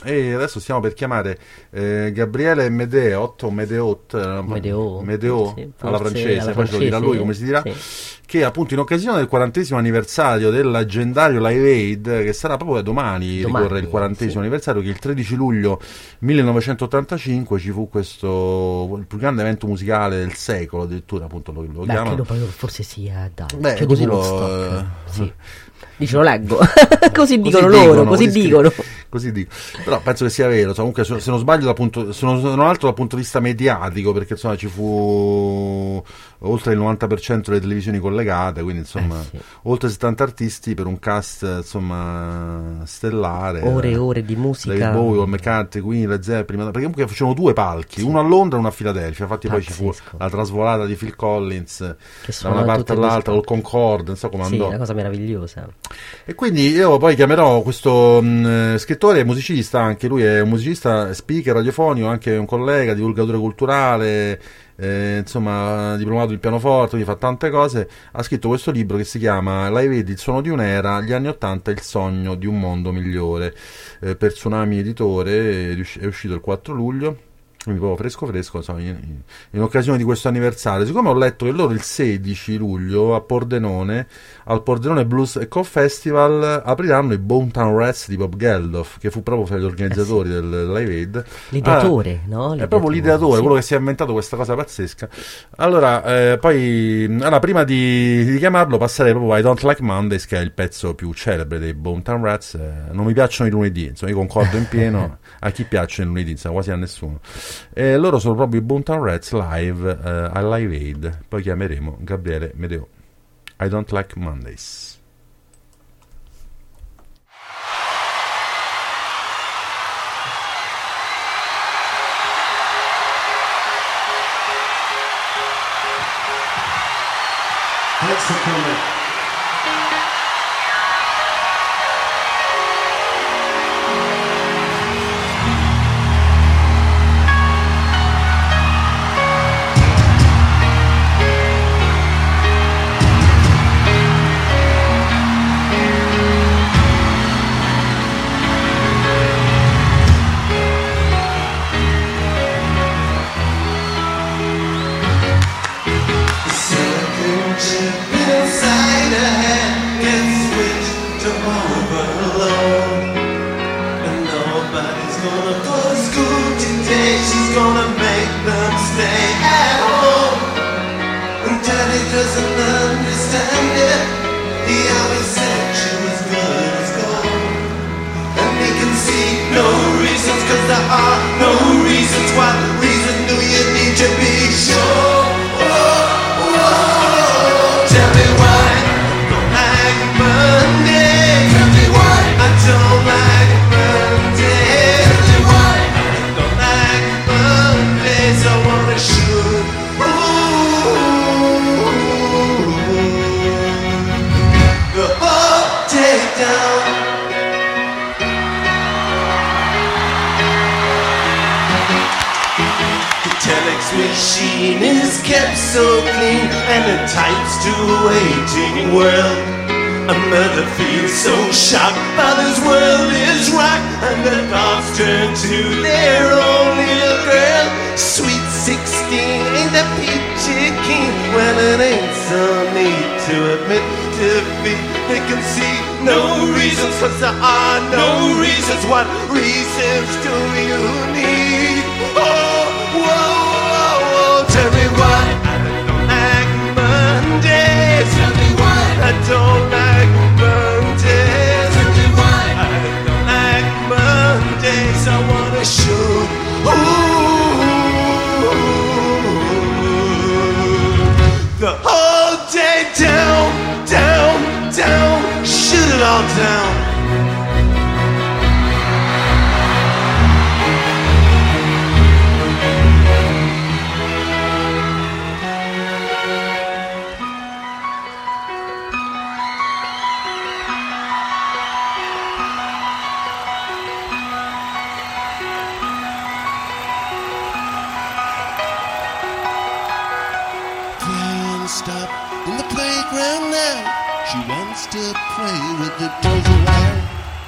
E adesso stiamo per chiamare Gabriele Medeot o Medeot, Medeo sì, alla francese, alla poi ce lo dirà lui come si dirà, che appunto in occasione del 40° anniversario del leggendario Live Aid, che sarà proprio domani ricorre il 40° anniversario, che il 13 luglio 1985 ci fu questo, il più grande evento musicale del secolo, addirittura appunto lo chiamano. Credo poi forse sia Beh, così lo... sì. Dice, lo leggo. Così dicono loro, così dicono. Così dico. Però penso che sia vero, insomma, comunque se non sbaglio se non altro dal punto di vista mediatico, perché insomma ci fu oltre il 90% delle televisioni collegate, quindi insomma oltre 70 artisti per un cast insomma stellare, ore e ore di musica, David Bowie, Paul McCartney, Queen, Led Zeppelin, perché comunque facevano 2 palchi, uno a Londra e uno a Filadelfia, infatti poi ci fu la trasvolata di Phil Collins da una parte all'altra col Concorde, non so come andò. Sì, una cosa meravigliosa. E quindi io poi chiamerò questo scrittore e musicista, anche lui è un musicista, speaker radiofonico, anche un collega, divulgatore culturale, insomma diplomato in pianoforte, quindi fa tante cose. Ha scritto questo libro che si chiama Live Aid, il suono di un'era, gli anni '80, il sogno di un mondo migliore, per Tsunami Editore, è uscito il 4 luglio. Quindi proprio fresco, insomma, in occasione di questo anniversario. Siccome ho letto che loro il 16 luglio al Pordenone Blues e Co Festival apriranno i Boomtown Rats di Bob Geldof, che fu proprio fra gli organizzatori del Live Aid. L'ideatore, no? È proprio l'ideatore, quello che si è inventato questa cosa pazzesca. Allora, prima di chiamarlo passerei proprio a I Don't Like Mondays, che è il pezzo più celebre dei Boomtown Rats. Non mi piacciono i lunedì, insomma, io concordo in pieno. A chi piacciono i lunedì, insomma, quasi a nessuno. Loro sono proprio i Boomtown Rats live al Live Aid. Poi chiameremo Gabriele Medeo. I Don't Like Mondays. Thanks for coming.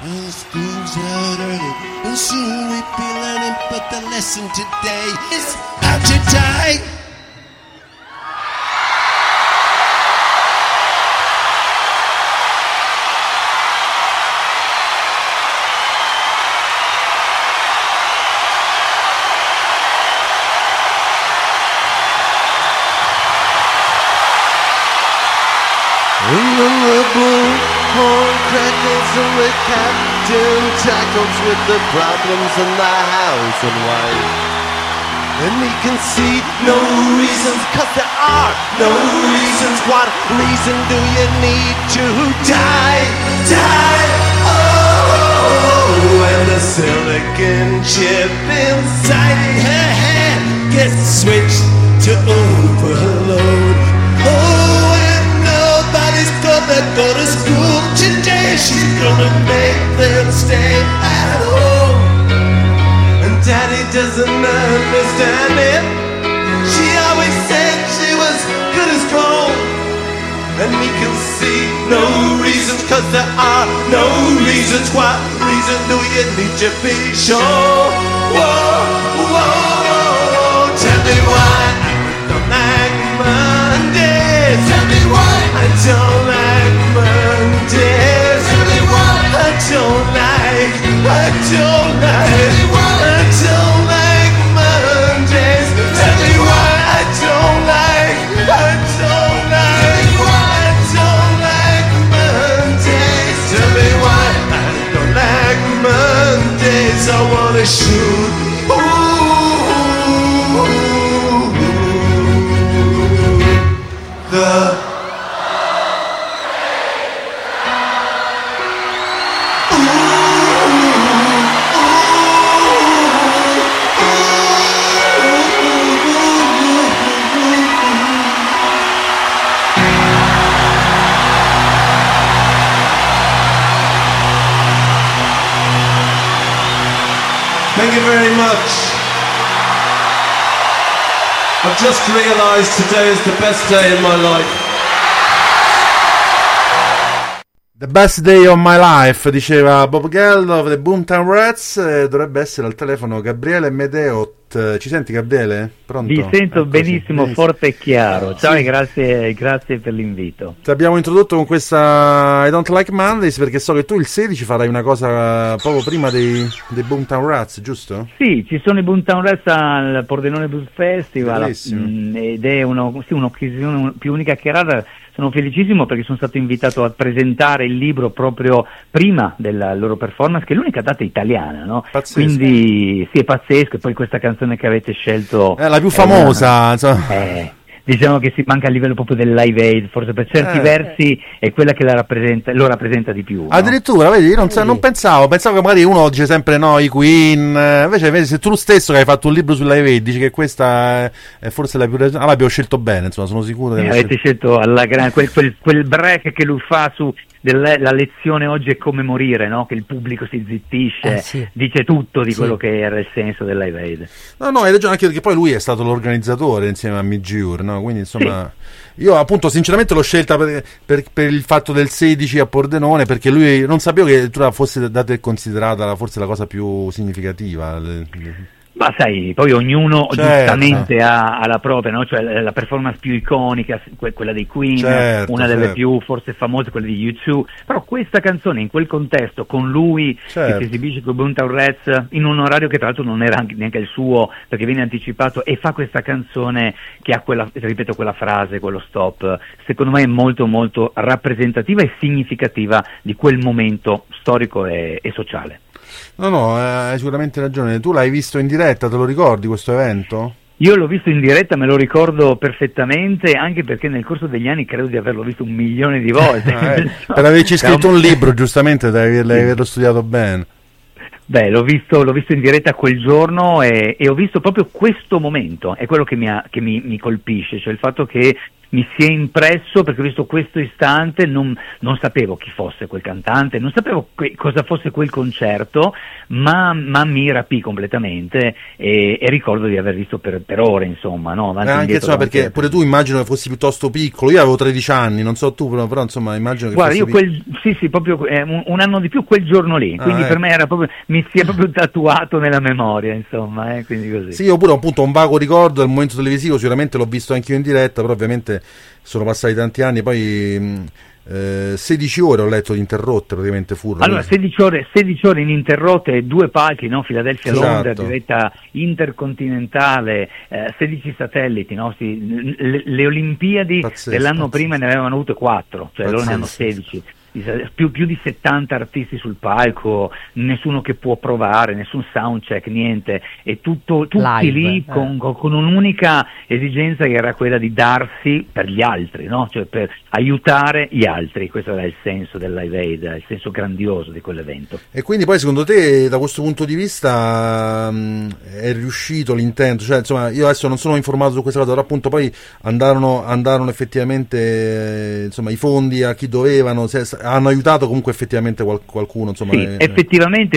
And school's out early, and soon we'll be learning, but the lesson today is out to die. Bullhorn crackles and the captain tackles with the problems in the house and wife. And he can see no reasons, 'cause there are no reasons. What reason do you need to die? Die! Oh, and the silicon chip inside her head gets switched to overload. Oh, and nobody's gonna go to school today. She's gonna make them stay at home. And Daddy doesn't understand it. She always said she was good as gold. And we can see no reasons, 'cause there are no reasons. What reason do you need to be sure? Whoa, whoa, tell me why I don't like Mondays. Tell me why I don't like Mondays. Tell me why I don't like, I don't like, I don't like Mondays. Tell me why I don't like, I don't like, I don't like Mondays. Tell me why I don't like Mondays. I wanna shoot. The Thank you very much. I've just realised today is the best day in my life. The best day of my life, diceva Bob Geldof, The Boomtown Rats. Dovrebbe essere al telefono Gabriele Medeot. Ci senti, Gabriele? Pronto? Vi sento Eccoci. benissimo, forte e chiaro. Ciao, sì. e grazie per l'invito. Ti abbiamo introdotto con questa I Don't Like Mondays perché so che tu il 16 farai una cosa proprio prima dei Boomtown Rats, giusto? Sì, ci sono i Boomtown Rats al Pordenone Blues Festival ed è un'occasione più unica che rara. Sono felicissimo perché sono stato invitato a presentare il libro proprio prima della loro performance, che è l'unica data italiana, no? Pazzesco. Quindi sì, è pazzesco. E poi questa canzone che avete scelto È la più famosa, insomma. Diciamo che si manca a livello proprio del Live Aid, forse per certi versi è quella che lo rappresenta di più, no? Addirittura, vedi, io non pensavo che magari uno dice sempre no, i Queen, invece vedi, se tu stesso che hai fatto un libro sul Live Aid dici che questa è forse la più abbiamo scelto bene, insomma, sono sicuro che avete scelto alla quel break che lui fa su la lezione oggi è come morire, no? Che il pubblico si zittisce, sì. Dice tutto di quello che era il senso del Live Aid. No, hai ragione, anche perché poi lui è stato l'organizzatore insieme a Migiur, no? Quindi insomma io appunto sinceramente l'ho scelta per il fatto del 16 a Pordenone, perché lui non sapevo che tu fosse data e considerata forse la cosa più significativa. Ma sai, poi ognuno giustamente ha la propria, no? Cioè la performance più iconica, quella dei Queen, una delle più forse famose, quella di U2, però questa canzone in quel contesto, con lui che si esibisce con Boomtown Rats in un orario che tra l'altro non era neanche il suo, perché viene anticipato, e fa questa canzone che ha quella frase, quello stop, secondo me è molto molto rappresentativa e significativa di quel momento storico e sociale. No, hai sicuramente ragione. Tu l'hai visto in diretta, te lo ricordi questo evento? Io l'ho visto in diretta, me lo ricordo perfettamente, anche perché nel corso degli anni credo di averlo visto 1 milione di volte. Per averci scritto un libro, giustamente, devi averlo studiato bene. Beh, l'ho visto in diretta quel giorno e ho visto proprio questo momento, è quello che mi colpisce, cioè il fatto che mi si è impresso, perché ho visto questo istante, non sapevo chi fosse quel cantante, non sapevo cosa fosse quel concerto, ma mi rapì completamente, e ricordo di aver visto per ore, insomma, no? Anche insomma, perché pure tu immagino che fossi piuttosto piccolo, io avevo 13 anni, non so tu, però insomma immagino che guarda, io sì, proprio un anno di più quel giorno lì, quindi per me era proprio, mi si è proprio tatuato nella memoria, insomma, quindi così. Sì, io pure appunto un vago ricordo del momento televisivo, sicuramente l'ho visto anche io in diretta, però ovviamente sono passati tanti anni, poi 16 ore ho letto di interrotte, praticamente furono. Allora 16 ore ininterrotte, 2 palchi, no? Philadelphia-Londra, esatto. Diretta intercontinentale, 16 satelliti, no? Le Olimpiadi dell'anno prima ne avevano avute 4, cioè loro ne hanno 16. Più di 70 artisti sul palco, nessuno che può provare, nessun soundcheck, niente, e tutti live, lì con un'unica esigenza, che era quella di darsi per gli altri, no? Cioè per aiutare gli altri. Questo era il senso del Live Aid, il senso grandioso di quell'evento. E quindi poi secondo te, da questo punto di vista, è riuscito l'intento? Cioè, insomma, io adesso non sono informato su questa cosa, però appunto poi andarono effettivamente insomma i fondi a chi dovevano, hanno aiutato comunque effettivamente qualcuno, insomma. Sì, effettivamente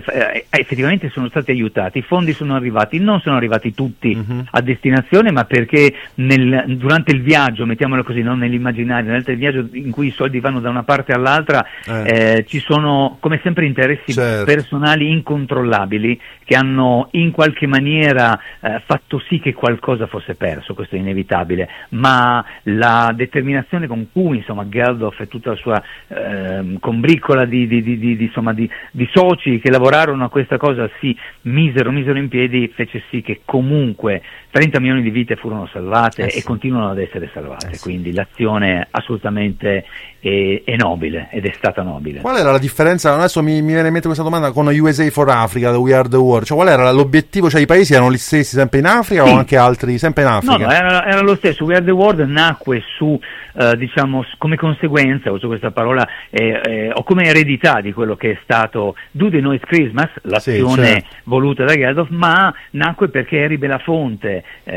sono stati aiutati, i fondi sono arrivati, non sono arrivati tutti a destinazione, ma perché durante il viaggio, mettiamolo così, non nell'immaginario, durante il viaggio in cui i soldi vanno da una parte all'altra, ci sono come sempre interessi personali incontrollabili che hanno in qualche maniera fatto sì che qualcosa fosse perso. Questo è inevitabile, ma la determinazione con cui, insomma, Geldof e tutta la sua combriccola di soci che lavorarono a questa cosa si misero in piedi, fece sì che comunque 30 milioni di vite furono salvate e continuano ad essere salvate, quindi l'azione assolutamente è nobile, ed è stata nobile. Qual era la differenza? Adesso mi viene in mente questa domanda con USA for Africa, the We Are the World, cioè qual era l'obiettivo? Cioè i paesi erano gli stessi sempre in Africa o anche altri sempre in Africa? No, era lo stesso. We Are the World nacque su diciamo come conseguenza, uso questa parola, o come eredità di quello che è stato Do the Noise Christmas, l'azione voluta da Geldof, ma nacque perché Harry Belafonte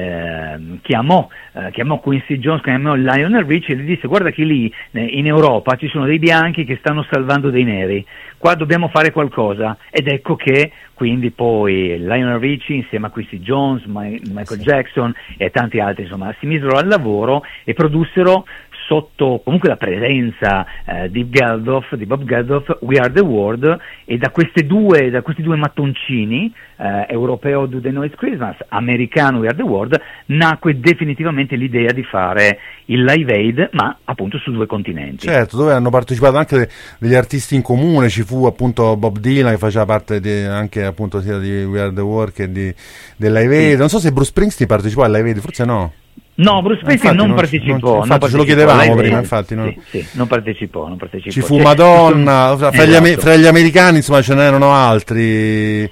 chiamò Quincy Jones, chiamò Lionel Richie e gli disse: guarda che lì in Europa ci sono dei bianchi che stanno salvando dei neri, qua dobbiamo fare qualcosa. Ed ecco che quindi poi Lionel Richie insieme a Quincy Jones, Michael Jackson e tanti altri, insomma, si misero al lavoro e produssero, sotto comunque la presenza di Bob Geldof, We Are the World, e da questi due mattoncini, europeo Do the Noise Christmas, americano We Are the World, nacque definitivamente l'idea di fare il Live Aid, ma appunto su 2 continenti. Certo, dove hanno partecipato anche degli artisti in comune, ci fu appunto Bob Dylan che faceva parte anche appunto sia di We Are the World che del Live Aid. Non so se Bruce Springsteen partecipò al Live Aid, forse no. No, Bruce Springsteen non partecipò. Infatti ce lo chiedevamo prima, infatti. No? Sì, non partecipò. Ci fu Madonna, fra gli americani insomma ce n'erano altri.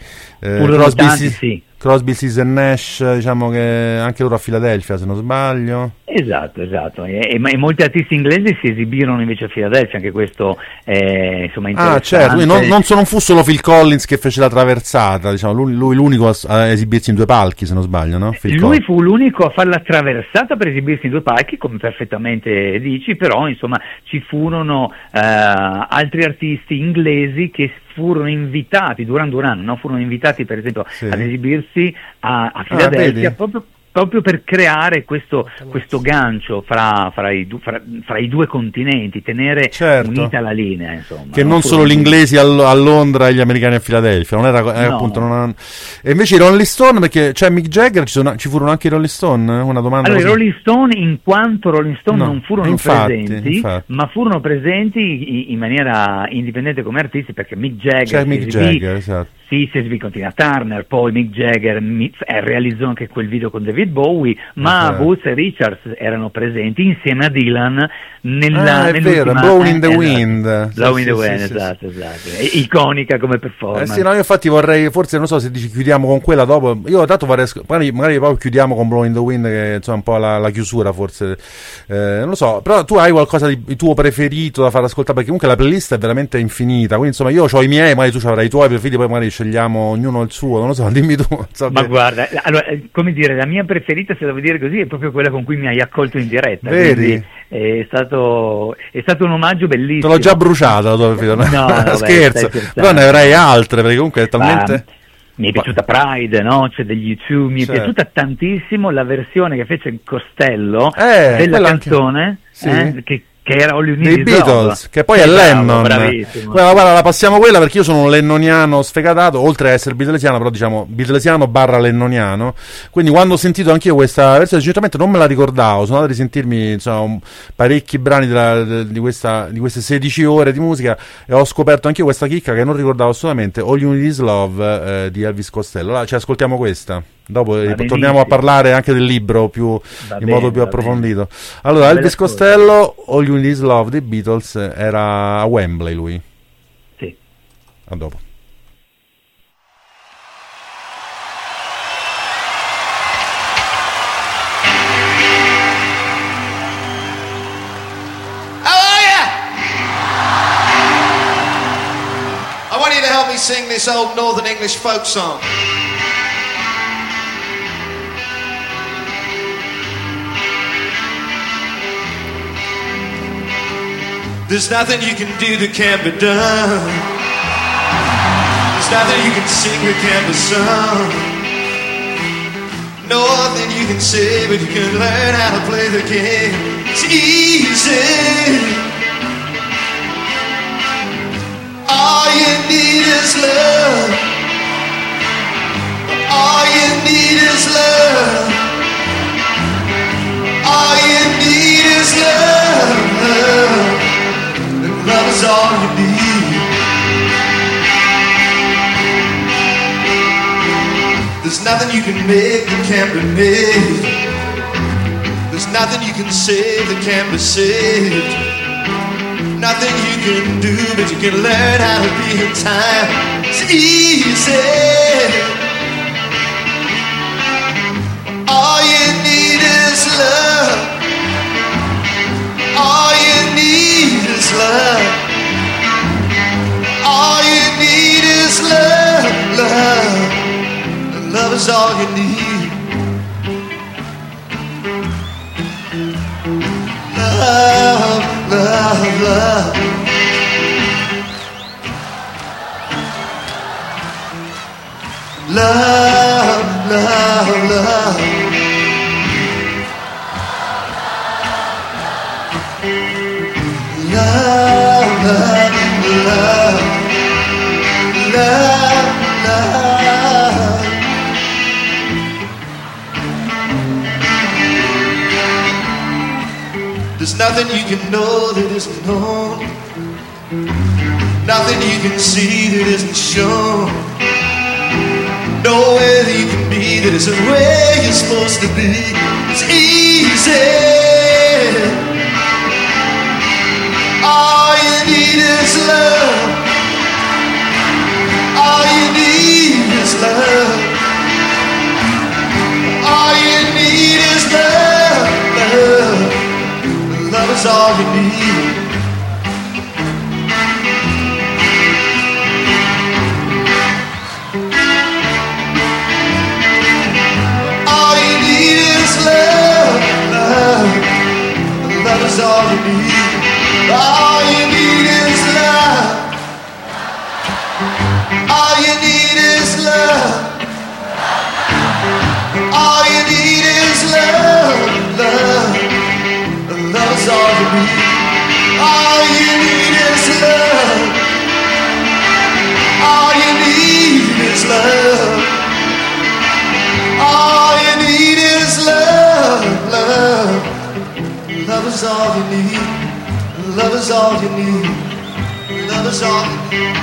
Crosby, Stills e Nash, diciamo che anche loro a Filadelfia, se non sbaglio. Esatto. E molti artisti inglesi si esibirono invece a Filadelfia, anche questo è insomma interessante. Certo, non fu solo Phil Collins che fece la traversata, diciamo, lui l'unico a esibirsi in 2 palchi, se non sbaglio, no? Lui fu l'unico a fare la traversata per esibirsi in 2 palchi, come perfettamente dici, però insomma ci furono altri artisti inglesi che furono invitati, Duran Duran, no? Furono invitati per esempio ad esibirsi a Filadelfia, proprio per creare questo gancio fra i 2 continenti, tenere unita la linea, insomma. Che non solo gli inglesi a Londra e gli americani a Filadelfia, non era appunto. E invece i Rolling Stone, perché c'è Mick Jagger, ci furono anche i Rolling Stone? Una domanda. Allora, i Rolling Stone, in quanto Rolling Stone non furono presenti, ma furono presenti in maniera indipendente come artisti, perché Mick Jagger, esatto. Si esibì con Tina Turner, poi Mick Jagger realizzò anche quel video con David Bowie, ma Boots e Richards erano presenti insieme a Dylan nell'ultima Blowing in the Wind. Blowing in the Wind, esatto. È iconica come performance. Io infatti vorrei, forse non so se dici chiudiamo con quella dopo, io tanto vorrei, magari poi chiudiamo con Blowing in the Wind, che insomma un po' la chiusura forse, non lo so, però tu hai qualcosa di tuo preferito da far ascoltare, perché comunque la playlist è veramente infinita, quindi insomma io ho i miei, magari tu avrai i tuoi preferiti, poi magari scegliamo ognuno il suo, non lo so, dimmi tu. Ma guarda, allora, come dire, la mia preferita, se devo dire così, è proprio quella con cui mi hai accolto in diretta. Vedi? È stato un omaggio bellissimo. Te l'ho già bruciata la tua preferita. No, vabbè, scherzo, però ne avrei altre, perché comunque è talmente... Mi è piaciuta Pride, no? C'è degli U2, mi è piaciuta tantissimo la versione che fece Costello della canzone, sì. Che era All You Need dei Is Beatles, Love. che poi è Lennon. Bravissimo. Guarda, la passiamo quella, perché io sono un lennoniano sfegatato, oltre a essere beatlesiano, però diciamo beatlesiano barra lennoniano. Quindi quando ho sentito anch'io questa versione, sinceramente non me la ricordavo, sono andato a risentirmi, insomma, parecchi brani di queste 16 ore di musica, e ho scoperto anch'io questa chicca che non ricordavo assolutamente, All You Need Is Love di Elvis Costello. Allora, ci ascoltiamo questa. Dopo torniamo a parlare anche del libro in modo più approfondito. Allora, Elvis Costello, All You Need Is Love dei Beatles, era a Wembley lui. Sì. A dopo. Oh yeah! I want you to help me sing this old Northern English folk song. There's nothing you can do that can't be done. There's nothing you can sing that can't be sung. Nothing you can say, but you can learn how to play the game. It's easy. All you need is love. All you need is love. All you need is love. Love is all you need. There's nothing you can make that can't be made. There's nothing you can save that can't be saved. Nothing you can do, but you can learn how to be in time. It's easy. All you need is love. All you need is love. All you need is love, love. And love is all you need. Love, love, love. Love, love, love. Love, love, love, love, love. There's nothing you can know that isn't known. Nothing you can see that isn't shown. Nowhere that you can be that isn't where you're supposed to be. It's easy. All you need is love. All you need is love. All you need is love. Love, love is all you need. All you need is love. Love, love is all you need. All you need is love. All you need is love. All you need is love. Love. Love is all you need. All you need is love. All you need is love. All you need is love. Love. Love is all you need. Love is all you need. Love is all you need.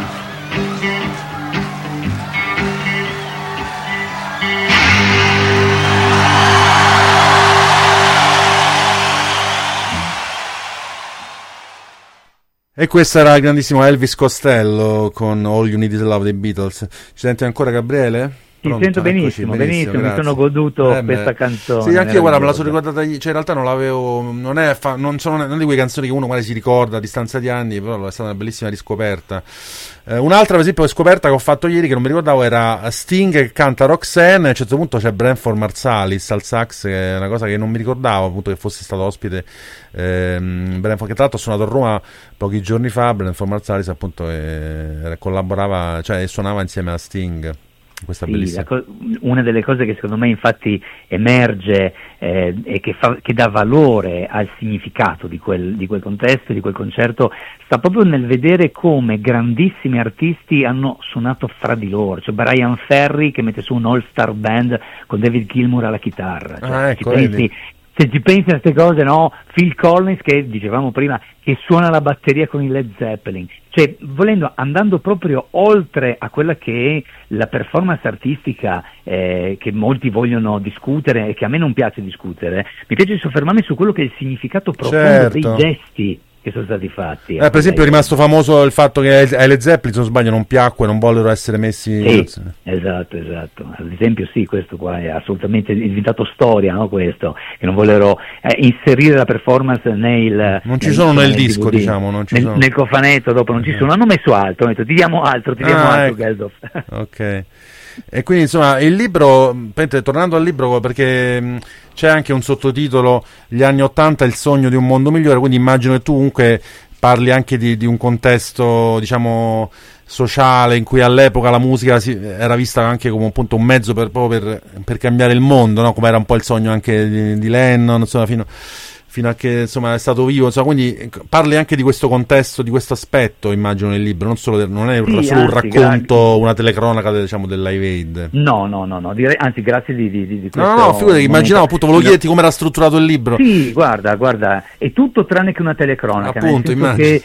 E questo era il grandissimo Elvis Costello con All You Need Is Love dei Beatles. Ci senti ancora, Gabriele? Ti sento benissimo, mi sono goduto questa canzone. Sì, anche io, guarda, me la sono ricordata, cioè in realtà non l'avevo, non sono di quelle canzoni che uno magari si ricorda a distanza di anni, però è stata una bellissima riscoperta. Un'altra, per esempio, scoperta che ho fatto ieri, che non mi ricordavo, era Sting che canta Roxanne, a un certo punto c'è Branford Marsalis al sax, che è una cosa che non mi ricordavo, appunto, che fosse stato ospite Branford, che tra l'altro ha suonato a Roma pochi giorni fa. Branford Marsalis, appunto, collaborava, cioè suonava insieme a Sting. Questa una delle cose che secondo me infatti emerge e che dà valore al significato di quel contesto, di quel concerto, sta proprio nel vedere come grandissimi artisti hanno suonato fra di loro. Cioè Brian Ferry che mette su un all-star band con David Gilmour alla chitarra, se ci pensi a queste cose, no? Phil Collins, che dicevamo prima, che suona la batteria con i Led Zeppelin, cioè andando proprio oltre a quella che è la performance artistica che molti vogliono discutere e che a me non piace discutere. Mi piace soffermarmi su quello che è il significato profondo dei gesti che sono stati fatti. Per esempio è rimasto famoso il fatto che ai Led Zeppelin, se non sbaglio, non piacque, non vollero essere messi... Sì, esatto. Ad esempio sì, questo qua è assolutamente diventato storia, no? Questo, che non vollero inserire la performance non ci sono nel disco, DVD, diciamo, non ci sono. Nel cofanetto dopo non ci sono, hanno messo altro, hanno detto ti diamo altro, Geldof. Ok. E quindi insomma il libro, tornando al libro, perché c'è anche un sottotitolo, Gli anni '80, il sogno di un mondo migliore, quindi immagino che tu comunque parli anche di un contesto, diciamo, sociale, in cui all'epoca la musica era vista anche come appunto un mezzo per cambiare il mondo, no? Come era un po' il sogno anche di Lennon, insomma, fino a che insomma è stato vivo, insomma, quindi parli anche di questo contesto, di questo aspetto, immagino, nel libro, non è solo un racconto, una telecronaca diciamo del Live Aid. No, direi, anzi, grazie di questo. No, figurati, immaginavo, appunto, volevo chiederti come era strutturato il libro. Sì, guarda, è tutto tranne che una telecronaca, appunto, nel senso che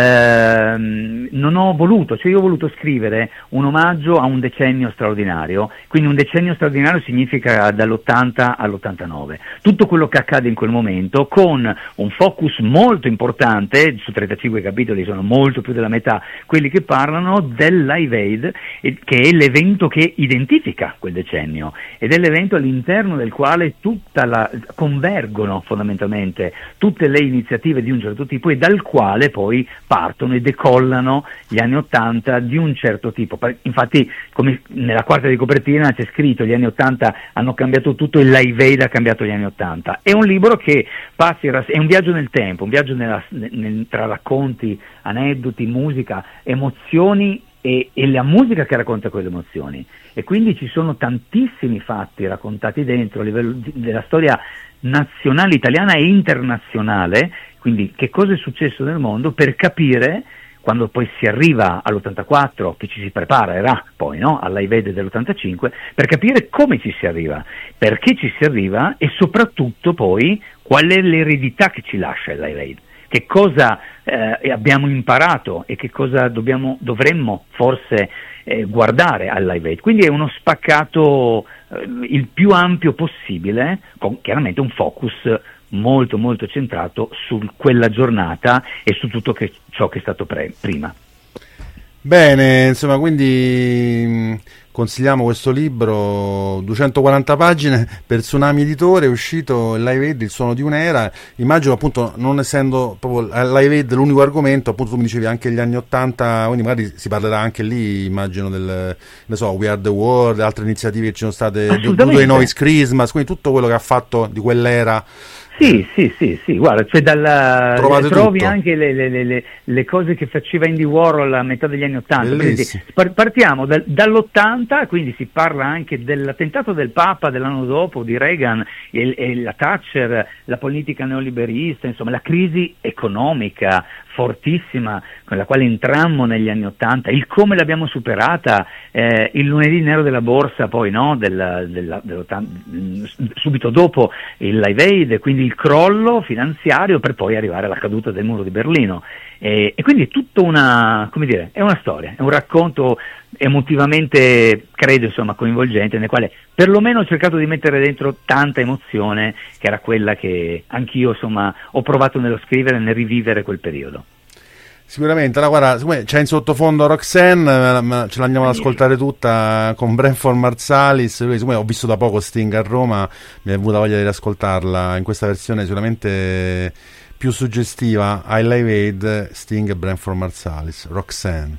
non ho voluto, cioè io ho voluto scrivere un omaggio a un decennio straordinario, quindi un decennio straordinario significa dall'80 all'89, tutto quello che accade in quel momento, con un focus molto importante, su 35 capitoli sono molto più della metà quelli che parlano del Live Aid, che è l'evento che identifica quel decennio, ed è l'evento all'interno del quale convergono fondamentalmente tutte le iniziative di un certo tipo, e dal quale poi partono e decollano gli anni '80 di un certo tipo. Infatti, come nella quarta di copertina c'è scritto, gli anni '80 hanno cambiato tutto, il Live Aid ha cambiato gli anni '80. È un libro che è un viaggio nel tempo, un viaggio tra racconti, aneddoti, musica, emozioni e la musica che racconta quelle emozioni. E quindi ci sono tantissimi fatti raccontati dentro a livello della storia nazionale italiana e internazionale, quindi che cosa è successo nel mondo, per capire, quando poi si arriva all'84, che ci si preparerà poi, no, al Live Aid dell'85, per capire come ci si arriva, perché ci si arriva, e soprattutto poi qual è l'eredità che ci lascia il Live Aid, che cosa abbiamo imparato e che cosa dovremmo forse guardare al Live Aid. Quindi è uno spaccato il più ampio possibile, con chiaramente un focus molto molto centrato su quella giornata e su tutto ciò che è stato prima. Bene, insomma, quindi consigliamo questo libro, 240 pagine, per Tsunami Editore, è uscito il Live Aid, il suono di un'era. Immagino, appunto, non essendo proprio il Live Aid l'unico argomento, appunto tu mi dicevi anche gli anni '80, quindi magari si parlerà anche lì, immagino, We Are The World, altre iniziative che ci sono state, Due Noise Christmas, quindi tutto quello che ha fatto di quell'era. Sì, guarda, cioè trovi tutto. Anche le cose che faceva Andy Warhol a metà degli anni '80. Quindi partiamo dall'80, quindi si parla anche dell'attentato del Papa dell'anno dopo, di Reagan, e la Thatcher, la politica neoliberista, insomma la crisi economica fortissima con la quale entrammo negli anni '80, il come l'abbiamo superata, il lunedì nero della borsa, poi no, subito dopo il Live Aid, quindi il crollo finanziario, per poi arrivare alla caduta del muro di Berlino, e quindi è tutta è una storia, è un racconto emotivamente, credo, insomma, coinvolgente, nel quale perlomeno ho cercato di mettere dentro tanta emozione, che era quella che anch'io, insomma, ho provato nello scrivere e nel rivivere quel periodo. Sicuramente, allora, guarda, c'è in sottofondo Roxanne, ma ce l'andiamo ad ascoltare tutta con Branford Marsalis. Ho visto da poco Sting a Roma, mi è venuta voglia di riascoltarla in questa versione sicuramente più suggestiva. I Live Aid, Sting e Branford Marsalis, Roxanne.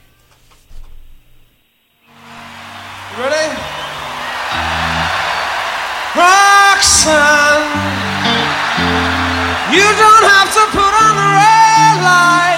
Ready? Roxanne, you don't have to put on the red light.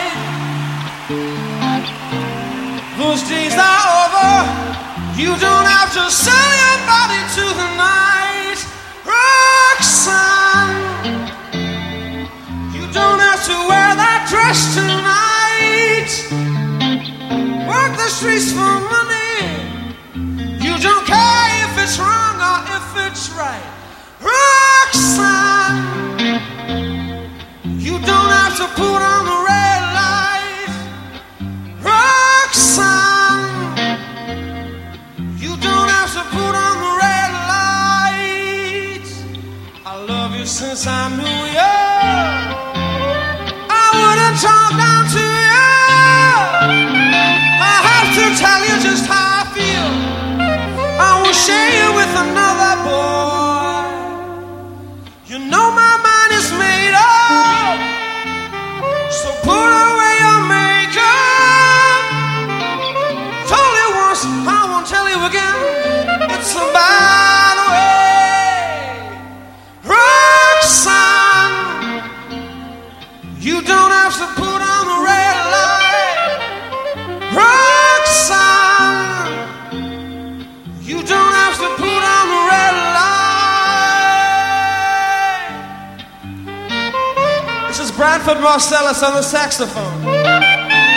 Those days are over. You don't have to sell your body to the night. Roxanne, you don't have to wear that dress tonight. Work the streets for money. You don't care if it's wrong or if it's right. Roxanne, you don't have to put on the red light. Roxanne, you don't have to put on the red light. I love you since I knew you. I wouldn't talk down to you. I have to tell you just how I feel. I will share you with another boy. You know my mind is made up, so put away your makeup. Told you once, I won't tell you again. It's a bad way. Roxanne, you don't have to put on the red light. Roxanne, you don't have to put on the red light. This is Branford Marsalis on the saxophone.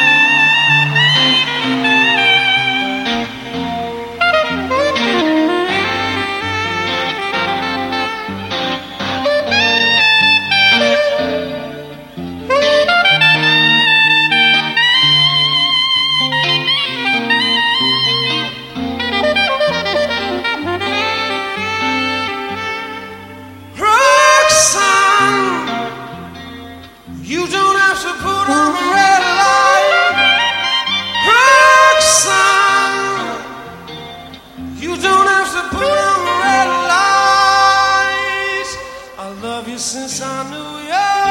Since I knew you,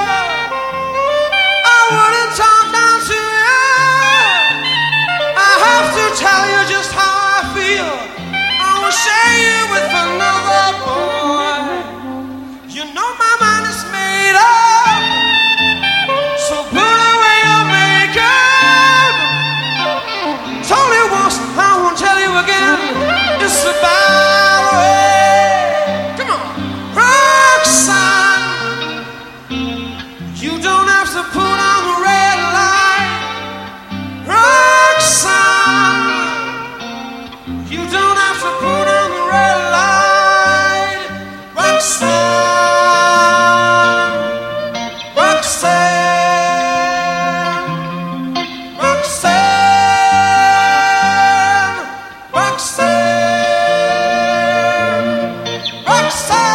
I wouldn't talk down to you. I have to tell you just how I feel. I will share you with another boy. You know my mind is made up, so put away your makeup. Told you once, I won't tell you again. It's a bad way. Come on, Roxanne. You don't have to put on the red light. Roxanne, you don't have to put on the red light. Roxanne, Roxanne, Roxanne, Roxanne, Roxanne.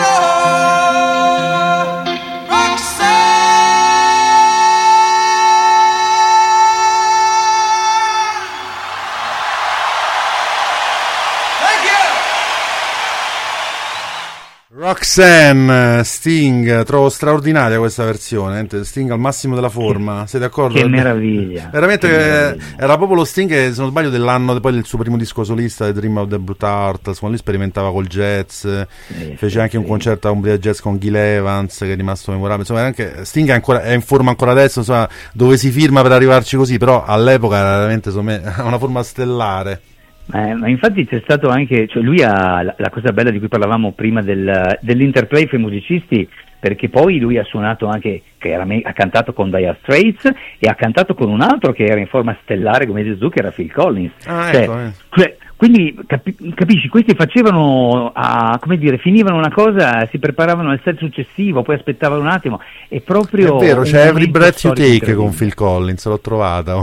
Roxanne, Sting, trovo straordinaria questa versione, Sting al massimo della forma, siete d'accordo? Che meraviglia! Veramente che meraviglia. Era proprio lo Sting che, se non sbaglio, dell'anno poi del suo primo disco solista, The Dream of the Blue Turtles, quando lui sperimentava col jazz, fece anche un concerto a Umbria Jazz con Gil Evans che è rimasto memorabile, insomma anche Sting è in forma ancora adesso, insomma, dove si firma per arrivarci così, però all'epoca era veramente, insomma, una forma stellare. Ma infatti c'è stato anche, cioè lui ha la cosa bella di cui parlavamo prima dell'interplay fra i musicisti, perché poi lui ha suonato anche, ha cantato con Dire Straits e ha cantato con un altro che era in forma stellare come Gesù, che era Phil Collins. Ecco. Quindi capisci, questi facevano, finivano una cosa, si preparavano al set successivo, poi aspettavano un attimo, è proprio... È vero, c'è Every Breath You Take con Phil Collins, l'ho trovata,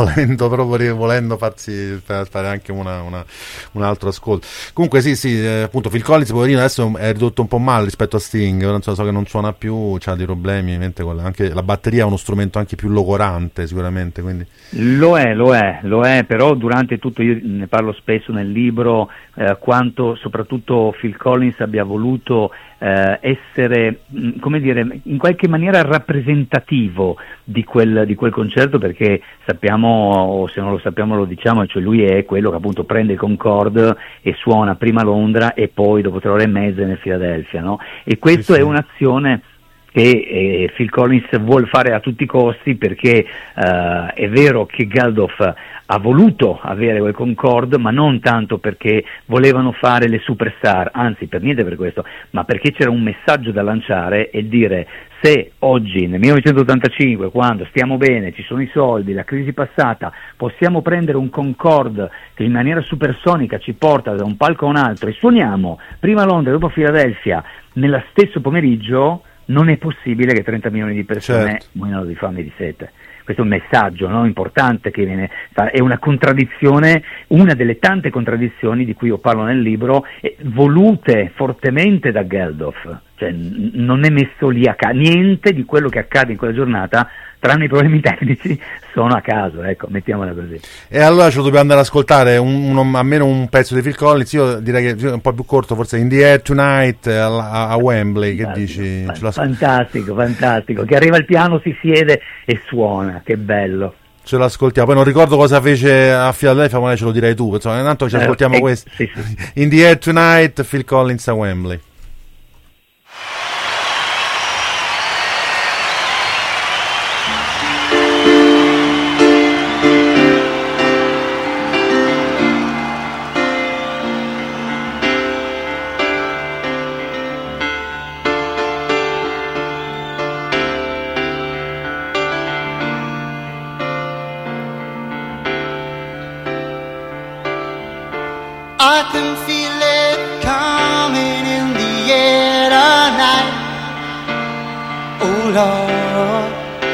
volendo fare anche un altro ascolto. Comunque sì, appunto Phil Collins, poverino, adesso è ridotto un po' male rispetto a Sting, non so che non suona più, c'ha dei problemi, mentre anche la batteria è uno strumento anche più logorante sicuramente, quindi... Lo è, però durante tutto, io ne parlo spesso nel libro, quanto soprattutto Phil Collins abbia voluto essere, come dire, in qualche maniera rappresentativo di quel concerto, perché sappiamo, o se non lo sappiamo lo diciamo, cioè lui è quello che appunto prende il Concorde e suona prima a Londra e poi dopo 3 ore e mezza nel Philadelphia, no? E questo sì. È un'azione che Phil Collins vuol fare a tutti i costi, perché è vero che Geldof ha voluto avere quel Concorde, ma non tanto perché volevano fare le superstar, anzi per niente per questo, ma perché c'era un messaggio da lanciare e dire: se oggi nel 1985, quando stiamo bene, ci sono i soldi, la crisi passata, possiamo prendere un Concorde che in maniera supersonica ci porta da un palco a un altro e suoniamo prima a Londra e dopo a Philadelphia nello stesso pomeriggio, non è possibile che 30 milioni di persone muoiano di fame e di sete. Questo è un messaggio, no, importante, che è una contraddizione, una delle tante contraddizioni di cui io parlo nel libro, volute fortemente da Geldof. Cioè, non è messo lì a caso, niente di quello che accade in quella giornata, tranne i problemi tecnici, sono a caso, ecco, mettiamola così. E allora ce lo dobbiamo andare ad ascoltare, almeno un pezzo di Phil Collins. Io direi che è un po' più corto, forse In the Air Tonight a Wembley, fantastico, che dici? Fantastico, che arriva al piano, si siede e suona, che bello. Ce l'ascoltiamo, poi non ricordo cosa fece a Philadelphia, ma ce lo direi tu, insomma, intanto ci ascoltiamo questo. Sì. In the Air Tonight, Phil Collins a Wembley. I can feel it coming in the air tonight. Oh Lord,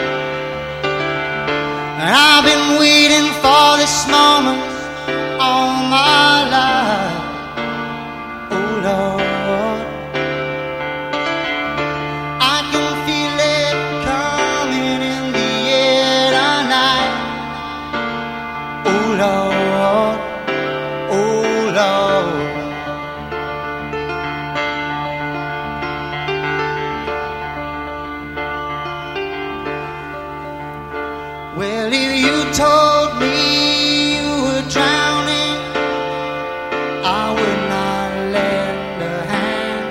and I've been waiting for this moment all my life. Oh Lord, I can feel it coming in the air tonight. Oh Lord, oh Lord. Well, if you told me you were drowning, I would not lend a hand.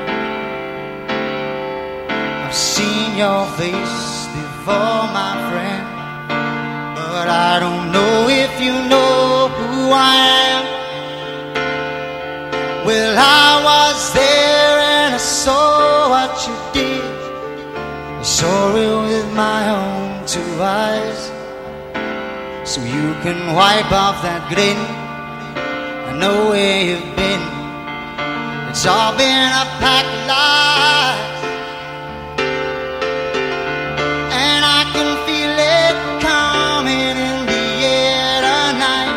I've seen your face before, my friend, but I don't know if you know who I am. Well, I was there and I saw what you did. I saw it with my own 2 eyes. So you can wipe off that grin. I know where you've been. It's all been a pack of lies, and I can feel it coming in the air tonight.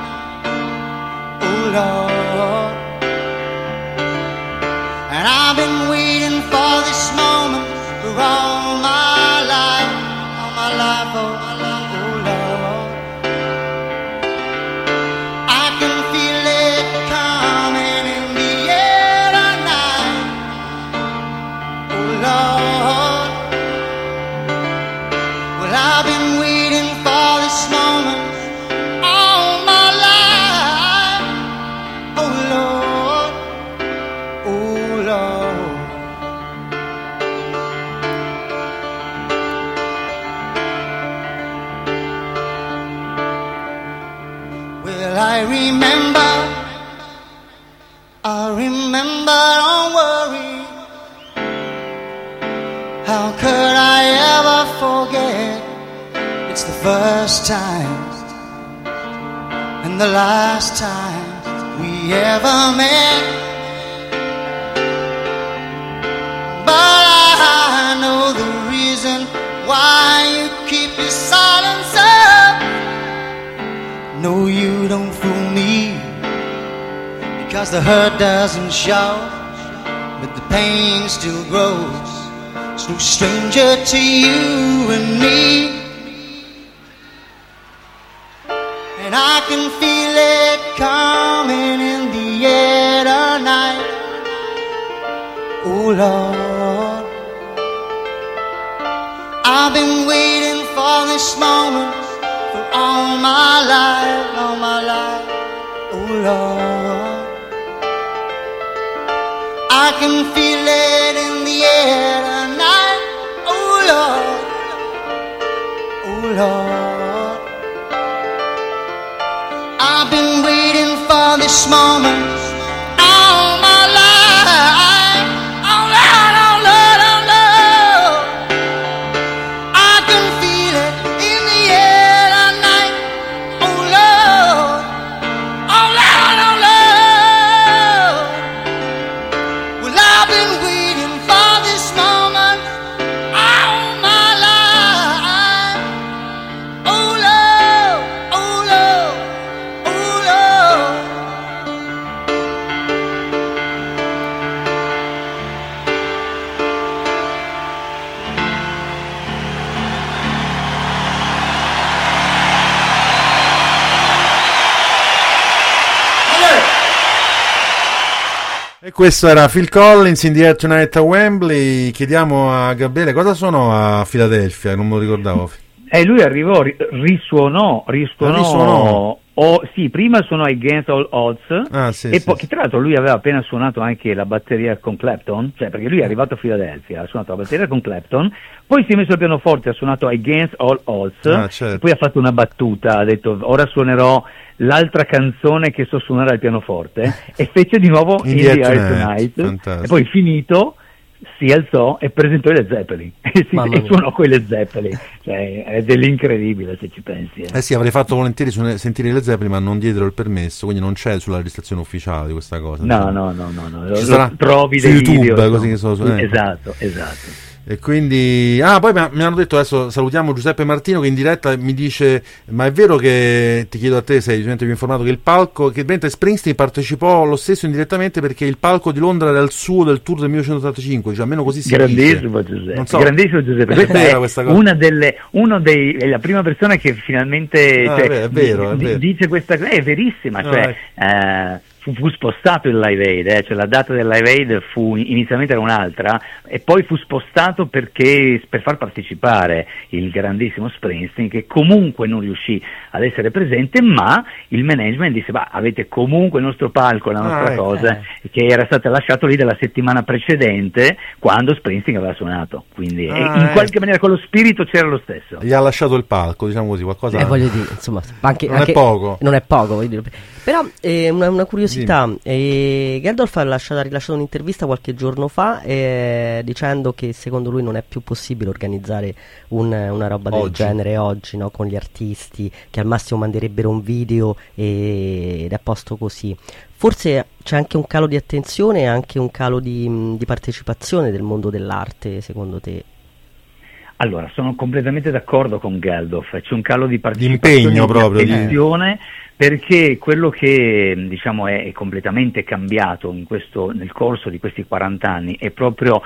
Oh Lord, and I've been waiting for this moment for all my life, oh my life, oh my life, oh Lord. I can feel it coming in the air tonight, oh Lord. Well, I've been waiting for this moment all my life, oh Lord, oh Lord. Well, I remember, don't worry. How could I ever forget? It's the first time and the last time we ever met. But I know the reason why you keep your silence up. No, you don't fool me, because the hurt doesn't show, but the pain still grows. It's no stranger to you and me. And I can feel it coming in the air tonight. Oh Lord, I've been waiting for this moment for all my life, all my life. Oh Lord, I can feel it in the air tonight. Oh Lord, oh Lord, I've been waiting for this moment all my life. Oh Lord, oh Lord, oh Lord, I can feel it in the air tonight. Oh Lord, oh Lord, oh Lord. Well, I've been waiting for this moment all my life. Oh Lord, oh Lord, oh Lord. E questo era Phil Collins, In the Air Tonight a Wembley. Chiediamo a Gabriele cosa suonò a Filadelfia, non me lo ricordavo. Lui arrivò, risuonò. Sì, prima suonò Against All Odds, Sì, e sì, poi, sì. tra l'altro lui aveva appena suonato anche la batteria con Clapton, cioè perché lui è arrivato a Filadelfia, ha suonato la batteria con Clapton, poi si è messo al pianoforte, ha suonato Against All Odds, certo. e poi ha fatto una battuta, ha detto ora suonerò l'altra canzone che so suonare al pianoforte, e fece di nuovo In the Air Tonight, fantastico. e poi finito si alzò e presentò i Led Zeppelin e suonò con i Led Zeppelin, cioè è dell'incredibile se ci pensi. Sì, avrei fatto volentieri sentire i Led Zeppelin, ma non diedero il permesso, quindi non c'è sulla registrazione ufficiale di questa cosa. No. Ci sarà trovi su dei YouTube, video, così che so. Esatto. E quindi poi mi hanno detto, adesso salutiamo Giuseppe Martino che in diretta mi dice: ma è vero che, ti chiedo a te, sei più informato, che il palco, che mentre Springsteen partecipò lo stesso indirettamente perché il palco di Londra era il suo del tour del 1985, cioè almeno così si grandissimo dice. Giuseppe, Non so, grandissimo Giuseppe, questa è questa cosa. è la prima persona che finalmente è vero. dice questa cosa, è verissima, fu spostato il Live Aid, cioè la data del Live Aid inizialmente era un'altra e poi fu spostato per far partecipare il grandissimo Springsteen, che comunque non riuscì ad essere presente, ma il management disse: avete comunque il nostro palco, la nostra cosa, che era stata lasciato lì dalla settimana precedente quando Springsteen aveva suonato, quindi in qualche maniera quello spirito c'era lo stesso. Gli ha lasciato il palco, diciamo così, qualcosa. Voglio dire, insomma, è poco. Non è poco, voglio dire. Però una curiosità, Geldof ha rilasciato un'intervista qualche giorno fa dicendo che secondo lui non è più possibile organizzare una roba del genere oggi, no? Con gli artisti che al massimo manderebbero un video ed è a posto così. Forse c'è anche un calo di attenzione e anche un calo di partecipazione del mondo dell'arte, secondo te? Allora, sono completamente d'accordo con Geldof, c'è un calo di partecipazione, di impegno proprio, di attenzione, perché quello che diciamo è completamente cambiato nel corso di questi 40 anni è proprio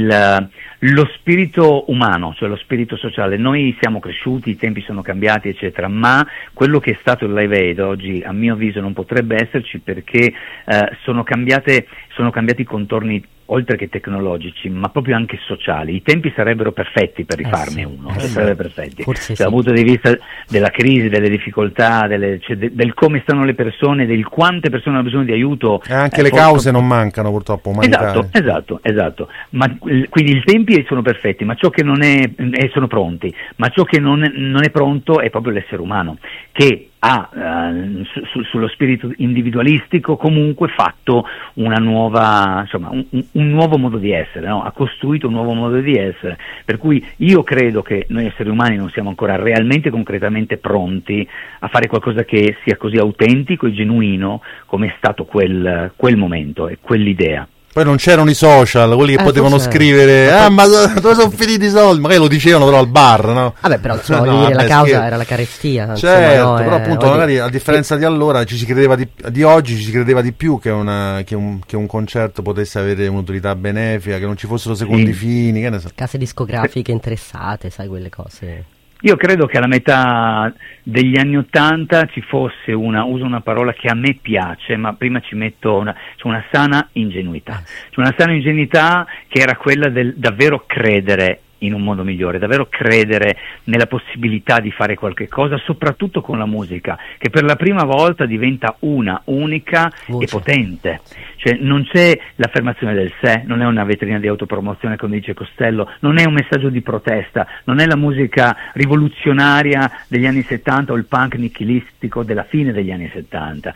lo spirito umano, cioè lo spirito sociale. Noi siamo cresciuti, i tempi sono cambiati eccetera, ma quello che è stato il Live Aid oggi a mio avviso non potrebbe esserci, perché sono cambiati i contorni oltre che tecnologici, ma proprio anche sociali. I tempi sarebbero perfetti per rifarne uno, sarebbero perfetti. Dal punto di vista della crisi, delle difficoltà, del come stanno le persone, del quante persone hanno bisogno di aiuto. E anche le cause non mancano purtroppo, umanitarie. Esatto. Ma quindi i tempi sono perfetti, ma ciò che non è, sono pronti, ma ciò che non è pronto è proprio l'essere umano, che sullo spirito individualistico comunque fatto una nuova, insomma, un nuovo modo di essere, no? Ha costruito un nuovo modo di essere, per cui io credo che noi esseri umani non siamo ancora realmente concretamente pronti a fare qualcosa che sia così autentico e genuino come è stato quel momento e quell'idea. Poi non c'erano i social, quelli che potevano scrivere ma dove sono finiti i soldi? Magari lo dicevano però al bar, no? Vabbè, però insomma, la causa era la carestia. Certo, insomma, però appunto magari a differenza di allora ci si credeva di oggi ci si credeva di più che un concerto potesse avere un'utilità benefica, che non ci fossero secondi fini, che ne so. Case discografiche interessate, sai, quelle cose. Io credo che alla metà degli anni '80 ci fosse uso una parola che a me piace, ma prima ci metto una sana ingenuità. C'è una sana ingenuità che era quella del davvero credere in un modo migliore, davvero credere nella possibilità di fare qualche cosa, soprattutto con la musica, che per la prima volta diventa una unica voce. E potente. Cioè non c'è l'affermazione del sé, non è una vetrina di autopromozione come dice Costello, non è un messaggio di protesta, non è la musica rivoluzionaria degli anni 70 o il punk nichilistico della fine degli anni 70,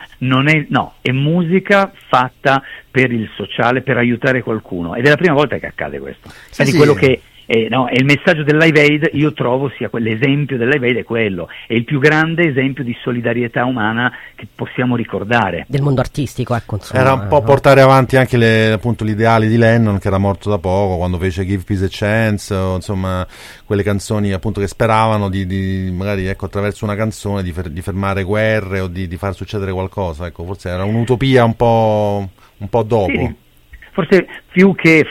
è musica fatta per il sociale, per aiutare qualcuno, ed è la prima volta che accade questo. Quindi quello che e il messaggio del Live Aid, io trovo sia l'esempio del Live Aid è quello, è il più grande esempio di solidarietà umana che possiamo ricordare del mondo artistico, ecco, insomma, era un po' portare avanti anche appunto l'ideale di Lennon, che era morto da poco, quando fece Give Peace a Chance, o insomma quelle canzoni appunto che speravano di magari, ecco, attraverso una canzone di fermare guerre o di far succedere qualcosa, ecco, forse era un'utopia un po' dopo. Sì. Forse più che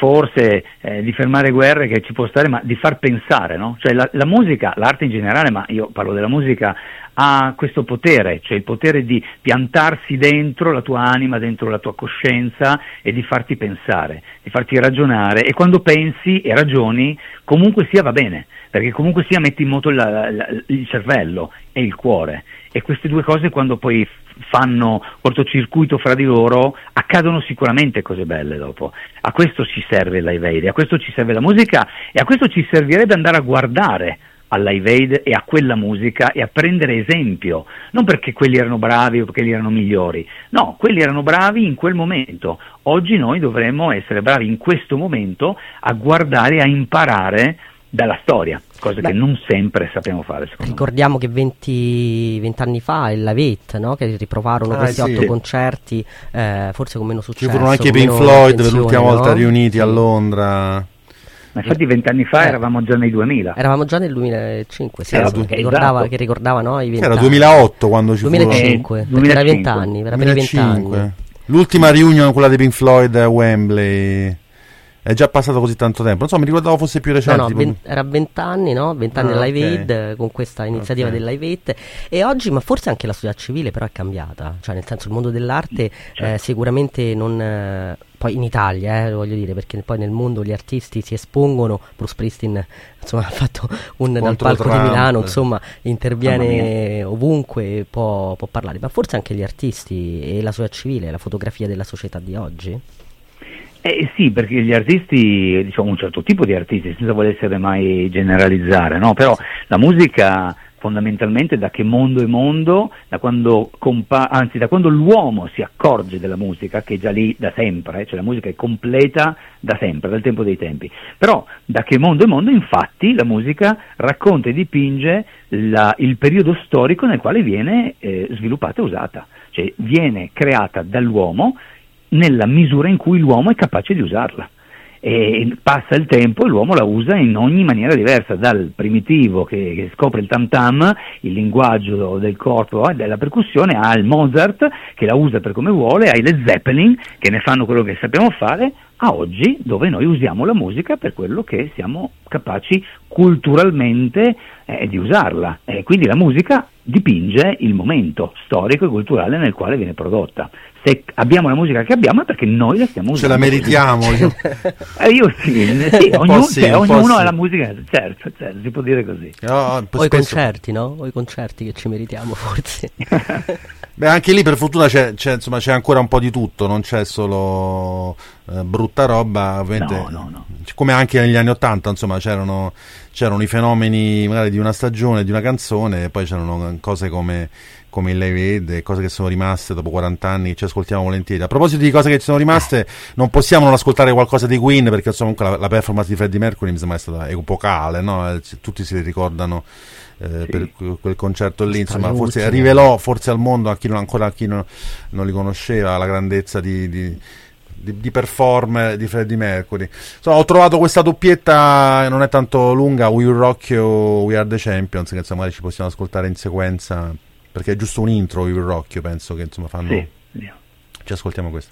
di fermare guerre, che ci può stare, ma di far pensare, no? Cioè la musica, l'arte in generale, ma io parlo della musica, ha questo potere, cioè il potere di piantarsi dentro la tua anima, dentro la tua coscienza e di farti pensare, di farti ragionare, e quando pensi e ragioni comunque sia va bene, perché comunque sia metti in moto il cervello e il cuore, e queste due cose quando poi fanno cortocircuito fra di loro accadono sicuramente cose belle dopo. A questo ci serve il Live Aid, a questo ci serve la musica, e a questo ci servirebbe andare a guardare al Live Aid e a quella musica e a prendere esempio, non perché quelli erano bravi o perché quelli erano migliori, no, quelli erano bravi in quel momento. Oggi noi dovremmo essere bravi in questo momento a guardare, a imparare dalla storia, cosa che non sempre sappiamo fare, secondo ricordiamo me. Che 20 anni fa il Live Aid, no? Che riprovarono questi 8 concerti, forse con meno successo. Ci furono anche i Pink Floyd per l'ultima volta riuniti a Londra. Ma infatti 20 anni fa eravamo già nel 2000. Eravamo già nel 2005, sì, che ricordava no, i 20 era 2008 quando ci 2005, furono. Era 20 anni, era per i 20 anni. L'ultima reunion, quella dei Pink Floyd a Wembley. È già passato così tanto tempo, non so, mi ricordavo fosse più recente. No, era 20 anni, no? 20 anni del Live Aid, con questa iniziativa del Live Aid, e oggi, ma forse anche la società civile però è cambiata, cioè nel senso il mondo dell'arte sicuramente non... Poi in Italia, voglio dire, perché poi nel mondo gli artisti si espongono. Bruce Springsteen, insomma, ha fatto dal palco Trump, di Milano, insomma, interviene ovunque, può parlare, ma forse anche gli artisti e la società civile, la fotografia della società di oggi? Sì, perché gli artisti, diciamo un certo tipo di artisti, senza voler essere mai generalizzare, no? Però la musica fondamentalmente da che mondo è mondo, da quando l'uomo si accorge della musica, che è già lì da sempre, cioè la musica è completa da sempre, dal tempo dei tempi. Però da che mondo è mondo, infatti, la musica racconta e dipinge il periodo storico nel quale viene sviluppata e usata, cioè viene creata dall'uomo nella misura in cui l'uomo è capace di usarla, e passa il tempo e l'uomo la usa in ogni maniera diversa, dal primitivo che scopre il tam tam, il linguaggio del corpo e della percussione, al Mozart che la usa per come vuole, ai Led Zeppelin che ne fanno quello che sappiamo fare, a oggi dove noi usiamo la musica per quello che siamo capaci culturalmente di usarla, quindi la musica dipinge il momento storico e culturale nel quale viene prodotta. Se abbiamo la musica che abbiamo è perché noi la stiamo usando. Ce la meritiamo. Io sì, ognuno ha la musica, certo, si può dire così. O i concerti, no? O i concerti che ci meritiamo forse. Beh, anche lì per fortuna c'è ancora un po' di tutto, non c'è solo brutta roba, ovviamente. No. Come anche negli anni '80, insomma, c'erano i fenomeni magari di una stagione, di una canzone, e poi c'erano cose come il Live Aid, cose che sono rimaste dopo 40 anni, che ci ascoltiamo volentieri. A proposito di cose che ci sono rimaste, non possiamo non ascoltare qualcosa di Queen, perché insomma comunque la performance di Freddie Mercury mi sembra è stata epocale, no? Tutti si ricordano per quel concerto lì, insomma, forse rivelò al mondo, a chi non li conosceva, la grandezza di performer di Freddie Mercury. Insomma, ho trovato questa doppietta, non è tanto lunga, We Will Rock You, We Are The Champions, che insomma magari ci possiamo ascoltare in sequenza, perché è giusto un intro, We Will Rock You, penso che insomma fanno. Sì. Ci ascoltiamo questo.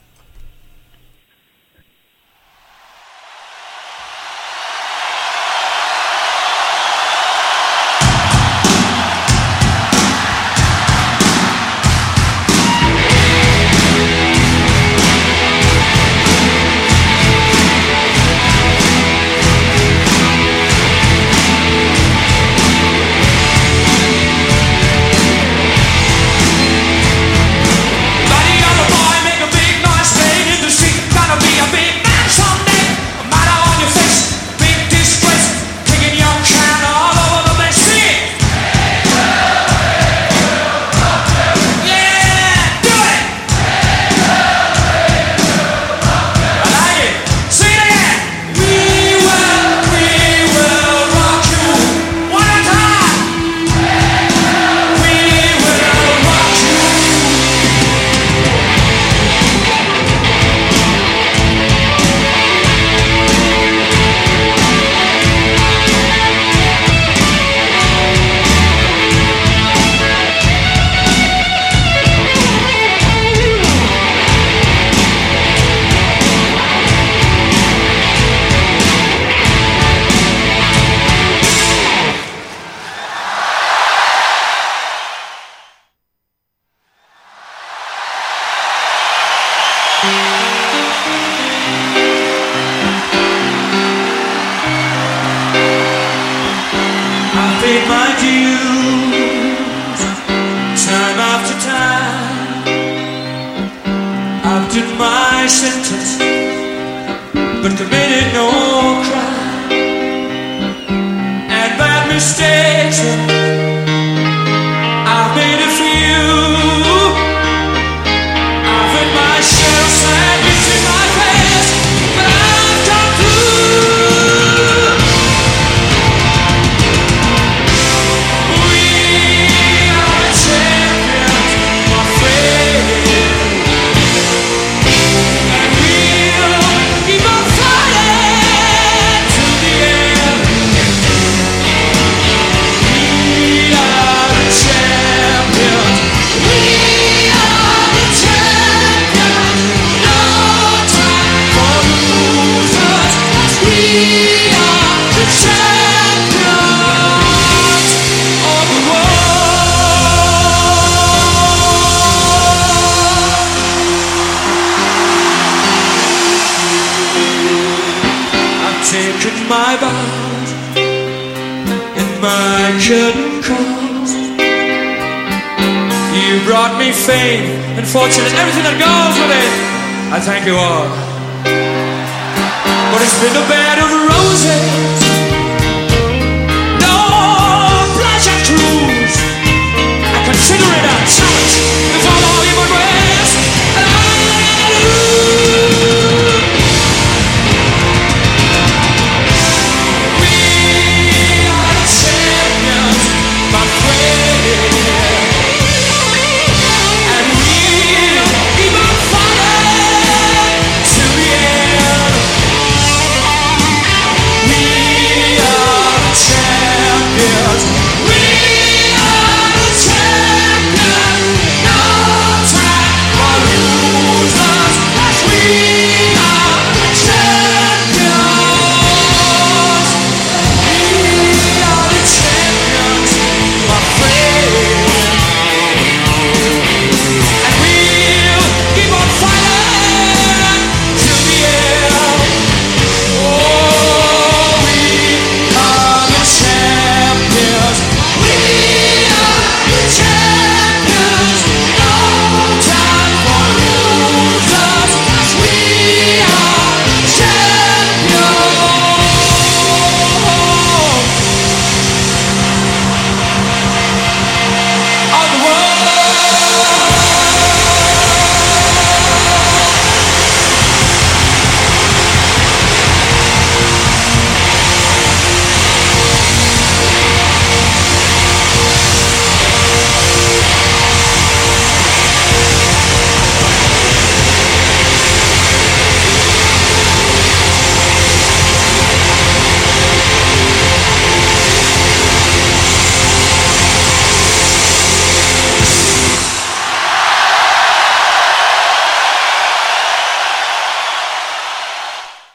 paid my dues time after time. I've done my sentence, but committed no crime. And bad mistakes, I've made a few. I've hurt myself and bits in my face, but I've come through. We are champions, my friend, and we'll keep on fighting to the end. We are the champions. We are the champions. No time for losers. We are the champions of the world. I've taken my vows in my curtain calls. You brought me fame and fortune and everything that goes with it. I thank you all. But it's been a bed of roses, no pleasure cruise. I consider it a challenge to follow human ways. We are the champions, my friend, and we'll keep on fighting till the end.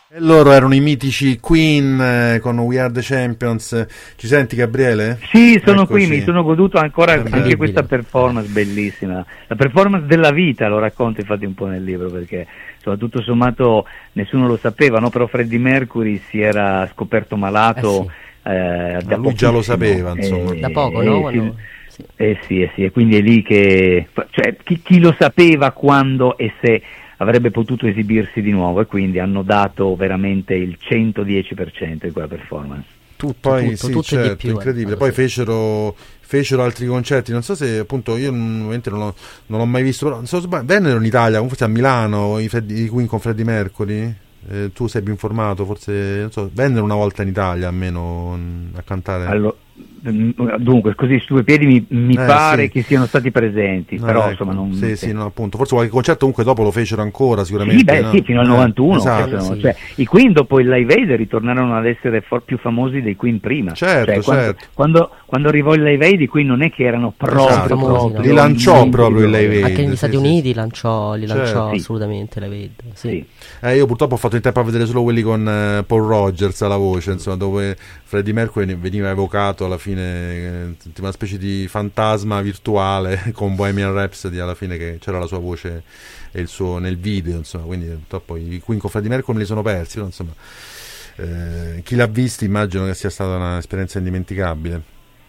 E loro erano i mitici Queen con We Are The Champions. Ci senti, Gabriele? Sì, sono qui, mi sono goduto ancora anche questa performance bellissima. La performance della vita, lo racconto infatti un po' nel libro, perché insomma, tutto sommato nessuno lo sapeva, no? Però Freddie Mercury si era scoperto malato. Da lui già lo sapeva, insomma. Da poco, no? Sì. Sì, e quindi è lì che... Cioè, chi lo sapeva quando e se avrebbe potuto esibirsi di nuovo, e quindi hanno dato veramente il 110% di quella performance. Tutto, certo, più, incredibile. Poi fecero altri concerti, non so se appunto io non l'ho mai visto, però non so se vennero in Italia, forse a Milano, i Queen con Freddie Mercury. Tu sei più informato, forse non so, vennero una volta in Italia almeno a cantare. Allora, dunque, così su due piedi mi pare che siano stati presenti, però ecco, insomma non... Sì, no, appunto, forse qualche concerto comunque dopo lo fecero ancora sicuramente. Sì, fino al 91. Esatto. Cioè, i Queen dopo il Live Aid ritornarono ad essere più famosi dei Queen prima. Certo. Quando arrivò il Live Aid, i Queen non è che erano proprio li lanciò proprio il Live Aid. Anche negli Stati Uniti li lanciò assolutamente Live Aid. Sì. Io purtroppo ho fatto in tempo a vedere solo quelli con Paul Rogers alla voce, insomma, dove Freddie Mercury veniva evocato alla fine, una specie di fantasma virtuale con Bohemian Rhapsody alla fine, che c'era la sua voce e il suo nel video, insomma, quindi purtroppo i Queen con Freddie Mercury me li sono persi, però, insomma, chi l'ha visto immagino che sia stata un'esperienza indimenticabile.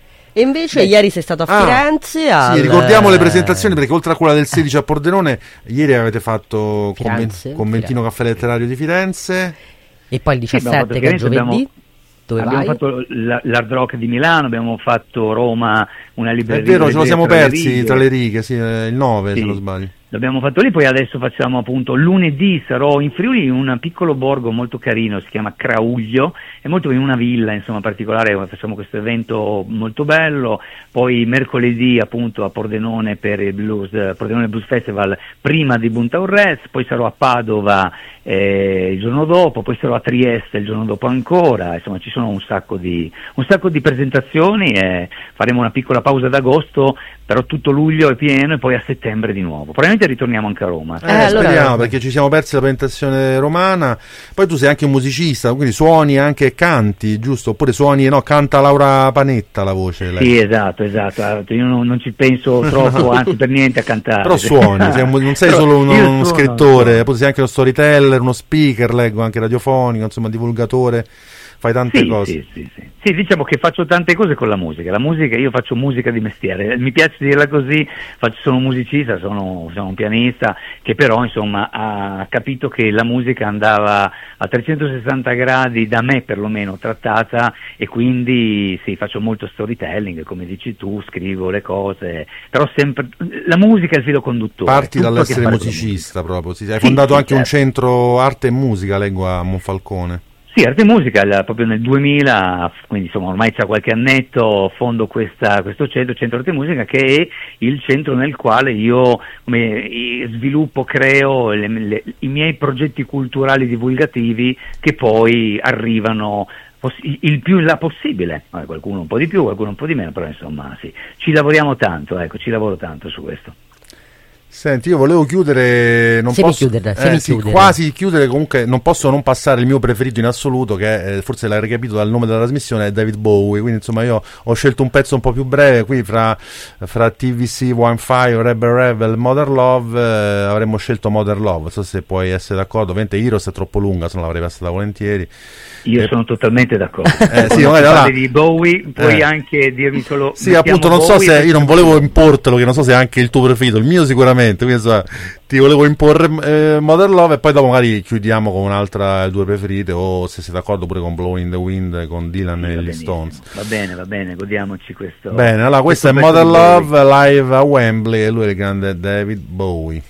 E invece ieri sei stato a Firenze. Sì, ricordiamo le presentazioni, perché oltre a quella del 16 a Pordenone, ieri avete fatto Conventino Caffè Letterario di Firenze. E poi il 17 che è giovedì. Abbiamo fatto l'Hard Rock di Milano, abbiamo fatto Roma, una libreria. È vero, ce lo siamo persi tra le righe, il 9 se non sbaglio. L'abbiamo fatto lì, poi adesso facciamo appunto lunedì, sarò in Friuli in un piccolo borgo molto carino, si chiama Crauglio, è molto in una villa insomma particolare, facciamo questo evento molto bello, poi mercoledì appunto a Pordenone per il Pordenone Blues Festival prima di Buntaurrez, poi sarò a Padova il giorno dopo, poi sarò a Trieste il giorno dopo ancora, insomma ci sono un sacco di presentazioni e faremo una piccola pausa ad agosto, però tutto luglio è pieno e poi a settembre di nuovo. Probabilmente ritorniamo anche a Roma. Speriamo, perché ci siamo persi la presentazione romana. Poi tu sei anche un musicista, quindi suoni anche e canti, giusto? Oppure suoni, canta Laura Panetta la voce. Lei. Sì, esatto. Io non ci penso troppo, anzi per niente a cantare. Però suoni, non sei solo uno scrittore, poi sei anche uno storyteller, uno speaker, leggo anche radiofonico, insomma divulgatore. Fai tante cose. Sì, diciamo che faccio tante cose con la musica. Io faccio musica di mestiere, mi piace dirla così, sono un musicista, sono un pianista che però insomma ha capito che la musica andava a 360 gradi da me perlomeno trattata, e quindi faccio molto storytelling, come dici tu, scrivo le cose, però sempre la musica è il filo conduttore. Parti dall'essere musicista proprio, hai fondato anche un centro arte e musica, leggo, a Monfalcone. Sì, Arte e Musica proprio nel 2000, quindi insomma ormai c'è qualche annetto, fondo questo centro Arte e Musica, che è il centro nel quale io sviluppo, creo i miei progetti culturali divulgativi, che poi arrivano il più in là possibile, qualcuno un po' di più, qualcuno un po' di meno, però insomma sì, ci lavoro tanto su questo. Senti, io volevo chiudere, quasi chiudere, comunque non posso non passare il mio preferito in assoluto, che forse l'hai recapito dal nome della trasmissione, è David Bowie, quindi insomma io ho scelto un pezzo un po' più breve, qui fra TVC, One Fire, Rebel Rebel, Modern Love, avremmo scelto Modern Love, non so se puoi essere d'accordo, ovviamente Heroes è troppo lunga, se non l'avrei passata volentieri. Io sono totalmente d'accordo. Di Bowie, puoi anche dirmi solo. Sì, appunto, non so se io non volevo importelo, che non so se è anche il tuo preferito, il mio sicuramente. Quindi insomma, ti volevo imporre Modern Love, e poi dopo magari chiudiamo con un'altra due preferite, o se sei d'accordo pure con Blowing in the Wind con Dylan e gli Stones. Va bene, godiamoci questo. Bene, allora questo è Modern Love live a Wembley, e lui è il grande David Bowie.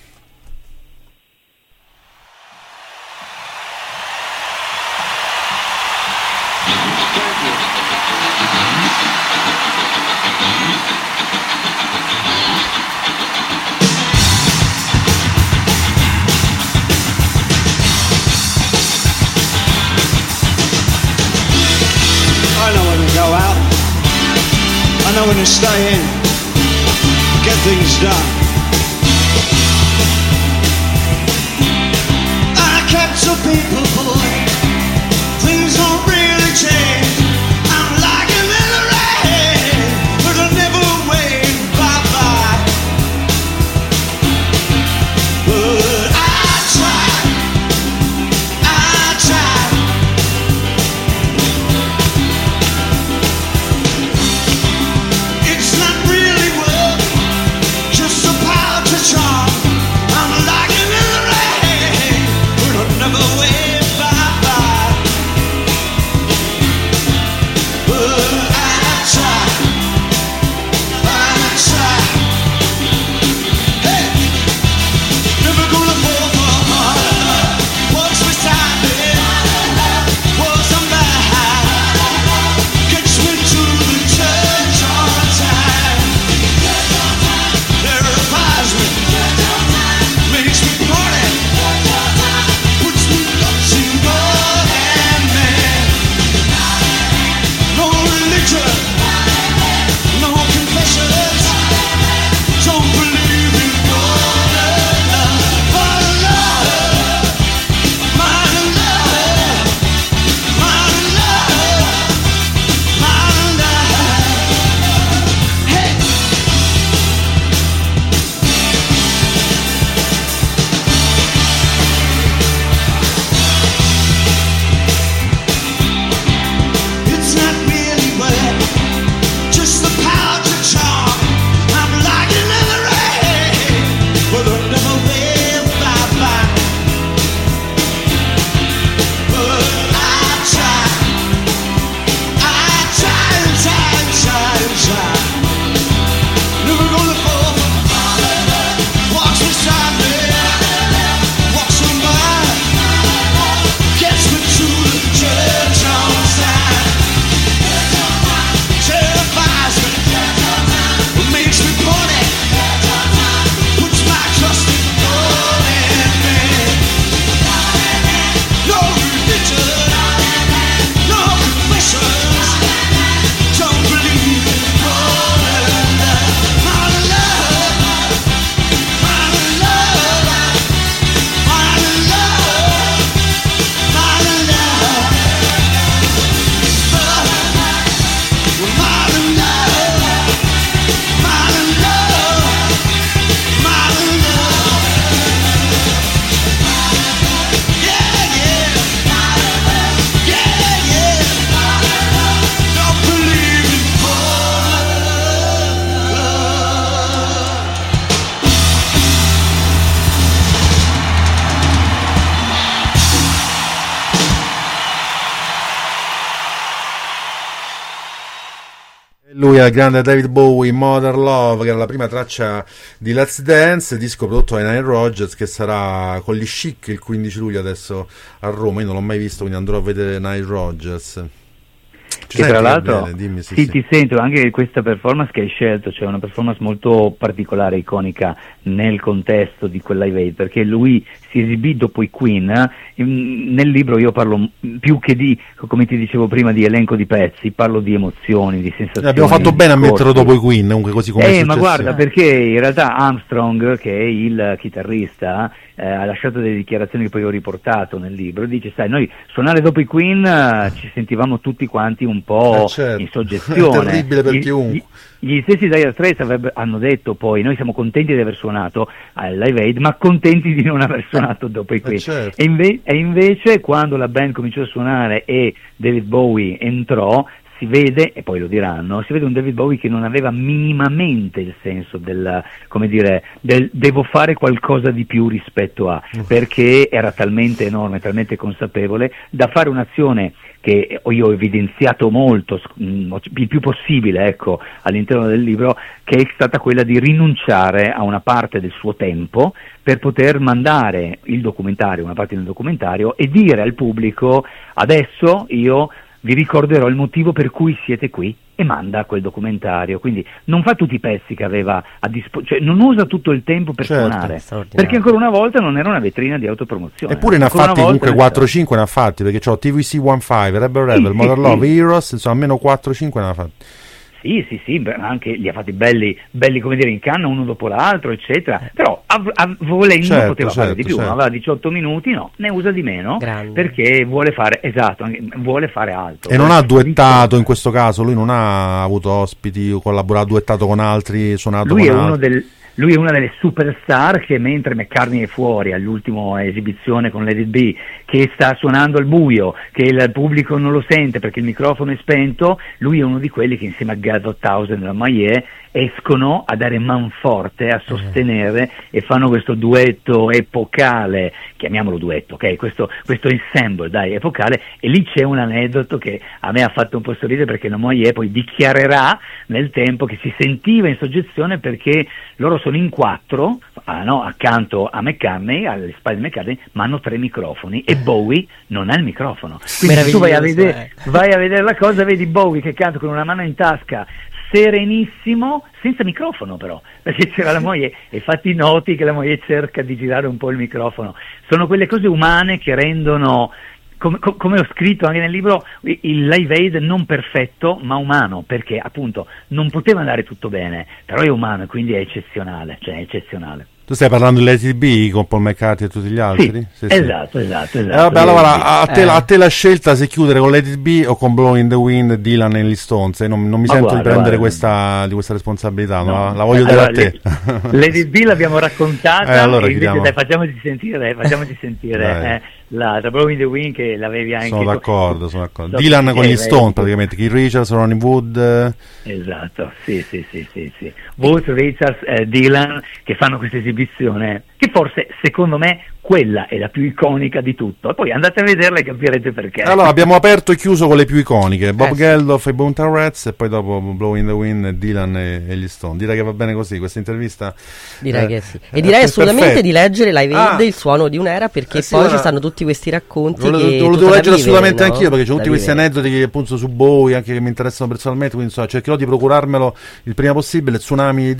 I know when to stay in, get things done. I kept some people, boy. Lui è il grande David Bowie, Mother Love, che era la prima traccia di Let's Dance, disco prodotto da Nile Rodgers, che sarà con gli Chic il 15 luglio adesso a Roma. Io non l'ho mai visto, quindi andrò a vedere Nile Rodgers. Che tra l'altro ti sento anche questa performance che hai scelto, cioè una performance molto particolare, iconica nel contesto di quel Live Aid, perché lui si esibì dopo i Queen. Nel libro io parlo più che di, come ti dicevo prima, di elenco di pezzi, parlo di emozioni, di sensazioni. Abbiamo fatto bene a metterlo dopo i Queen, comunque, così come ma guarda, perché in realtà Armstrong, che è il chitarrista, ha lasciato delle dichiarazioni che poi ho riportato nel libro, dice: sai, noi suonare dopo i Queen ci sentivamo tutti quanti un po' in soggezione. È terribile per chiunque. Gli stessi Dire Straits hanno detto poi: noi siamo contenti di aver suonato al Live Aid, ma contenti di non aver suonato dopo i Queen. Certo. E invece quando la band cominciò a suonare e David Bowie entrò, si vede, e poi lo diranno, si vede un David Bowie che non aveva minimamente il senso del, come dire, del devo fare qualcosa di più rispetto a, perché era talmente enorme, talmente consapevole da fare un'azione che io ho evidenziato molto, il più possibile, ecco, all'interno del libro, che è stata quella di rinunciare a una parte del suo tempo per poter mandare il documentario, una parte del documentario, e dire al pubblico: adesso io vi ricorderò il motivo per cui siete qui, e manda quel documentario. Quindi non fa tutti i pezzi che aveva a disposizione, cioè non usa tutto il tempo per suonare, perché ancora una volta non era una vetrina di autopromozione. Eppure ne ha fatti comunque 4-5, ne ha fatti, perché c'ho TVC 15, Rebel Rebel, Mother Love, Heroes, insomma almeno 4-5 ne ha fatti. Sì, anche li ha fatti belli, come dire, in canna uno dopo l'altro, eccetera. Però volendo poteva fare di più, aveva 18 minuti, no, ne usa di meno. Grande. Perché vuole fare, vuole fare altro. E non ha duettato in questo caso, lui non ha avuto ospiti o collaborato, duettato con altri, suonato con altri. Lui è una delle superstar che, mentre McCartney è fuori all'ultima esibizione con Let It Be, che sta suonando al buio, che il pubblico non lo sente perché il microfono è spento, lui è uno di quelli che insieme a Gadot Townsend e a Maillet escono a dare manforte, a sostenere, e fanno questo duetto epocale, chiamiamolo duetto, ok? Questo ensemble, dai, epocale. E lì c'è un aneddoto che a me ha fatto un po' sorridere, perché la Maillet poi dichiarerà nel tempo che si sentiva in soggezione perché loro sono in 4, accanto a McCartney, alle spalle di McCartney, ma hanno 3 microfoni e Bowie non ha il microfono. Quindi tu vai a vedere la cosa, vedi Bowie che canta con una mano in tasca, serenissimo, senza microfono però, perché c'era la moglie, e fatti noti che la moglie cerca di girare un po' il microfono. Sono quelle cose umane che rendono, come ho scritto anche nel libro, il Live Aid non perfetto ma umano, perché appunto non poteva andare tutto bene, però è umano e quindi è eccezionale, cioè è eccezionale. Tu stai parlando di Let It Be con Paul McCartney e tutti gli altri? Sì. Esatto. Vabbè, allora a te la scelta se chiudere con Let It Be o con Blowing in the Wind, Dylan e gli Stones. Non mi sento di prendere questa responsabilità, no. La voglio dire a te. Let It Be l'abbiamo raccontata, allora e invece dai, facciamoci sentire la Blowing in the Wind, che l'avevi anche. Sono d'accordo. Dylan con gli Stones, praticamente, Keith Richards, Ronnie Wood. Esatto, sì. Wood, Richards, Dylan, che fanno questa esibizione, che forse, secondo me, quella è la più iconica di tutto. E poi andate a vederla e capirete perché. Allora, abbiamo aperto e chiuso con le più iconiche: Bob Geldof e Boone Rats, e poi dopo Blowing in the Wind, Dylan e gli Stone. Direi che va bene così questa intervista. Direi che sì. E direi assolutamente di leggere Live Aid, il suono di un'era, perché poi ci stanno tutti questi racconti. Lo devo leggere assolutamente anch'io, perché c'ho tutti questi aneddoti che appunto su Bowie, anche che mi interessano personalmente, quindi cercherò di procurarmelo il prima possibile. Tsunami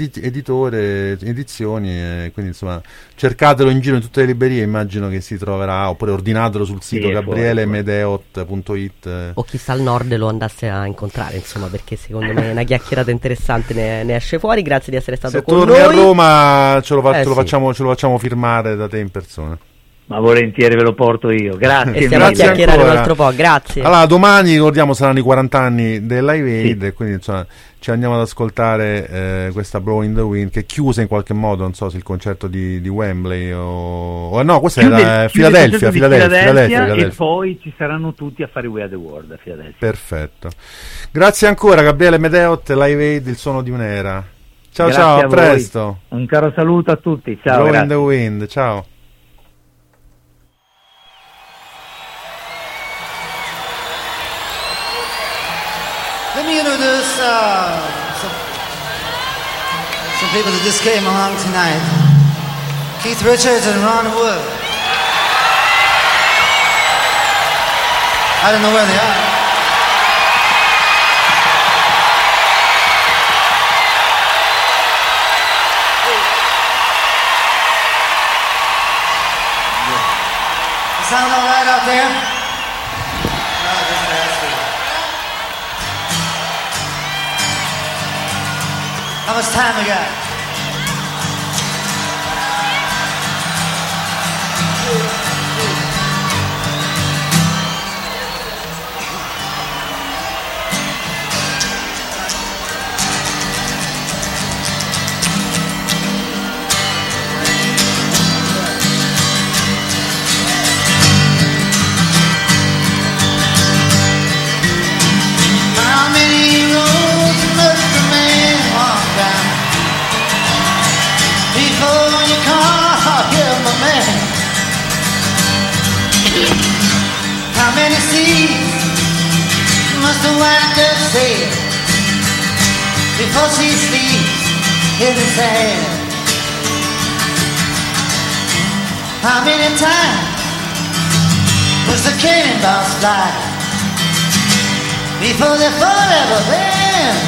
edizioni, quindi insomma cercatelo in giro in tutte le librerie, immagino che si troverà, oppure ordinatelo sul sito gabrielemedeo.it, o chissà al nord lo andasse a incontrare, insomma, perché secondo me una chiacchierata interessante ne esce fuori. Grazie di essere stato con noi. Se torni a Roma ce lo facciamo firmare da te in persona. Ma volentieri, ve lo porto io. Grazie. E stiamo a chiacchierare un altro po'. Grazie. Allora, domani ricordiamo saranno i 40 anni del Live Aid, e quindi insomma ci andiamo ad ascoltare questa Blowing in the Wind, che chiuse in qualche modo, non so se il concerto di Wembley o no, questa era Philadelphia, e poi ci saranno tutti a fare We Are the World a Philadelphia. Perfetto. Grazie ancora Gabriele Medeot, Live Aid, il suono di un'era. Ciao, a presto. Un caro saluto a tutti. Ciao. Blowing in the Wind, ciao. Let me introduce some people that just came along tonight. Keith Richards and Ron Wood. I don't know where they are. Sound all right out there? No, just asking. How much time we got? How many seas must the white dove sail before she sleeps in the sand? How many times must the cannonballs fly before they forever bend?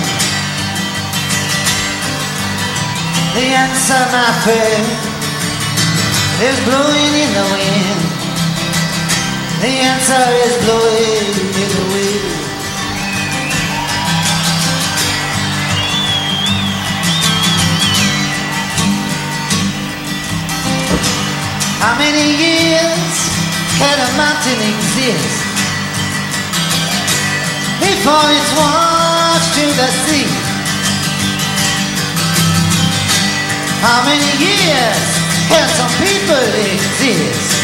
The answer, my friend, is blowing in the wind. The answer is blowing in the wind. How many years can a mountain exist before it's washed to the sea? How many years can some people exist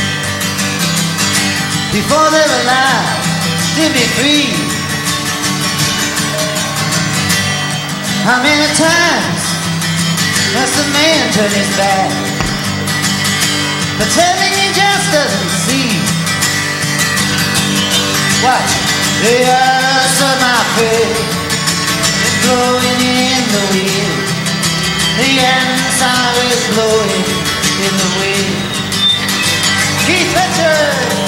before they're alive to be free? How many times must a man turn his back, pretending he just doesn't see? Watch the earth, my friend, is blowing in the wind. The answer is blowing in the wind. Keith Richards.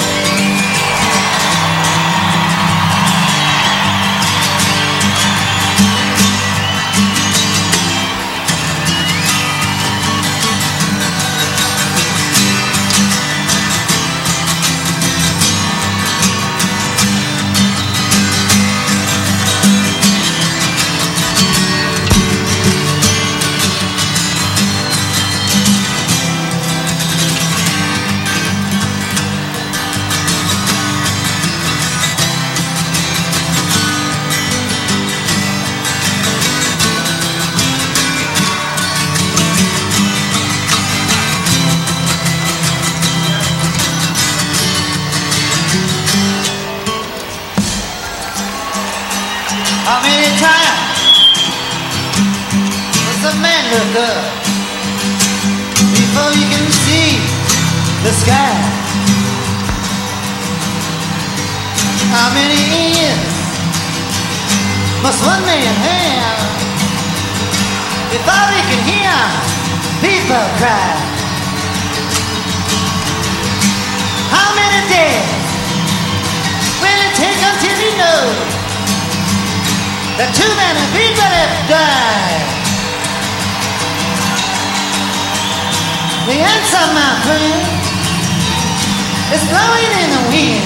How many times does a man look up before you can see the sky? How many ears must one man have before he can hear people cry? How many days will it take until he knows that too many people have died? The answer, my friend, is blowing in the wind.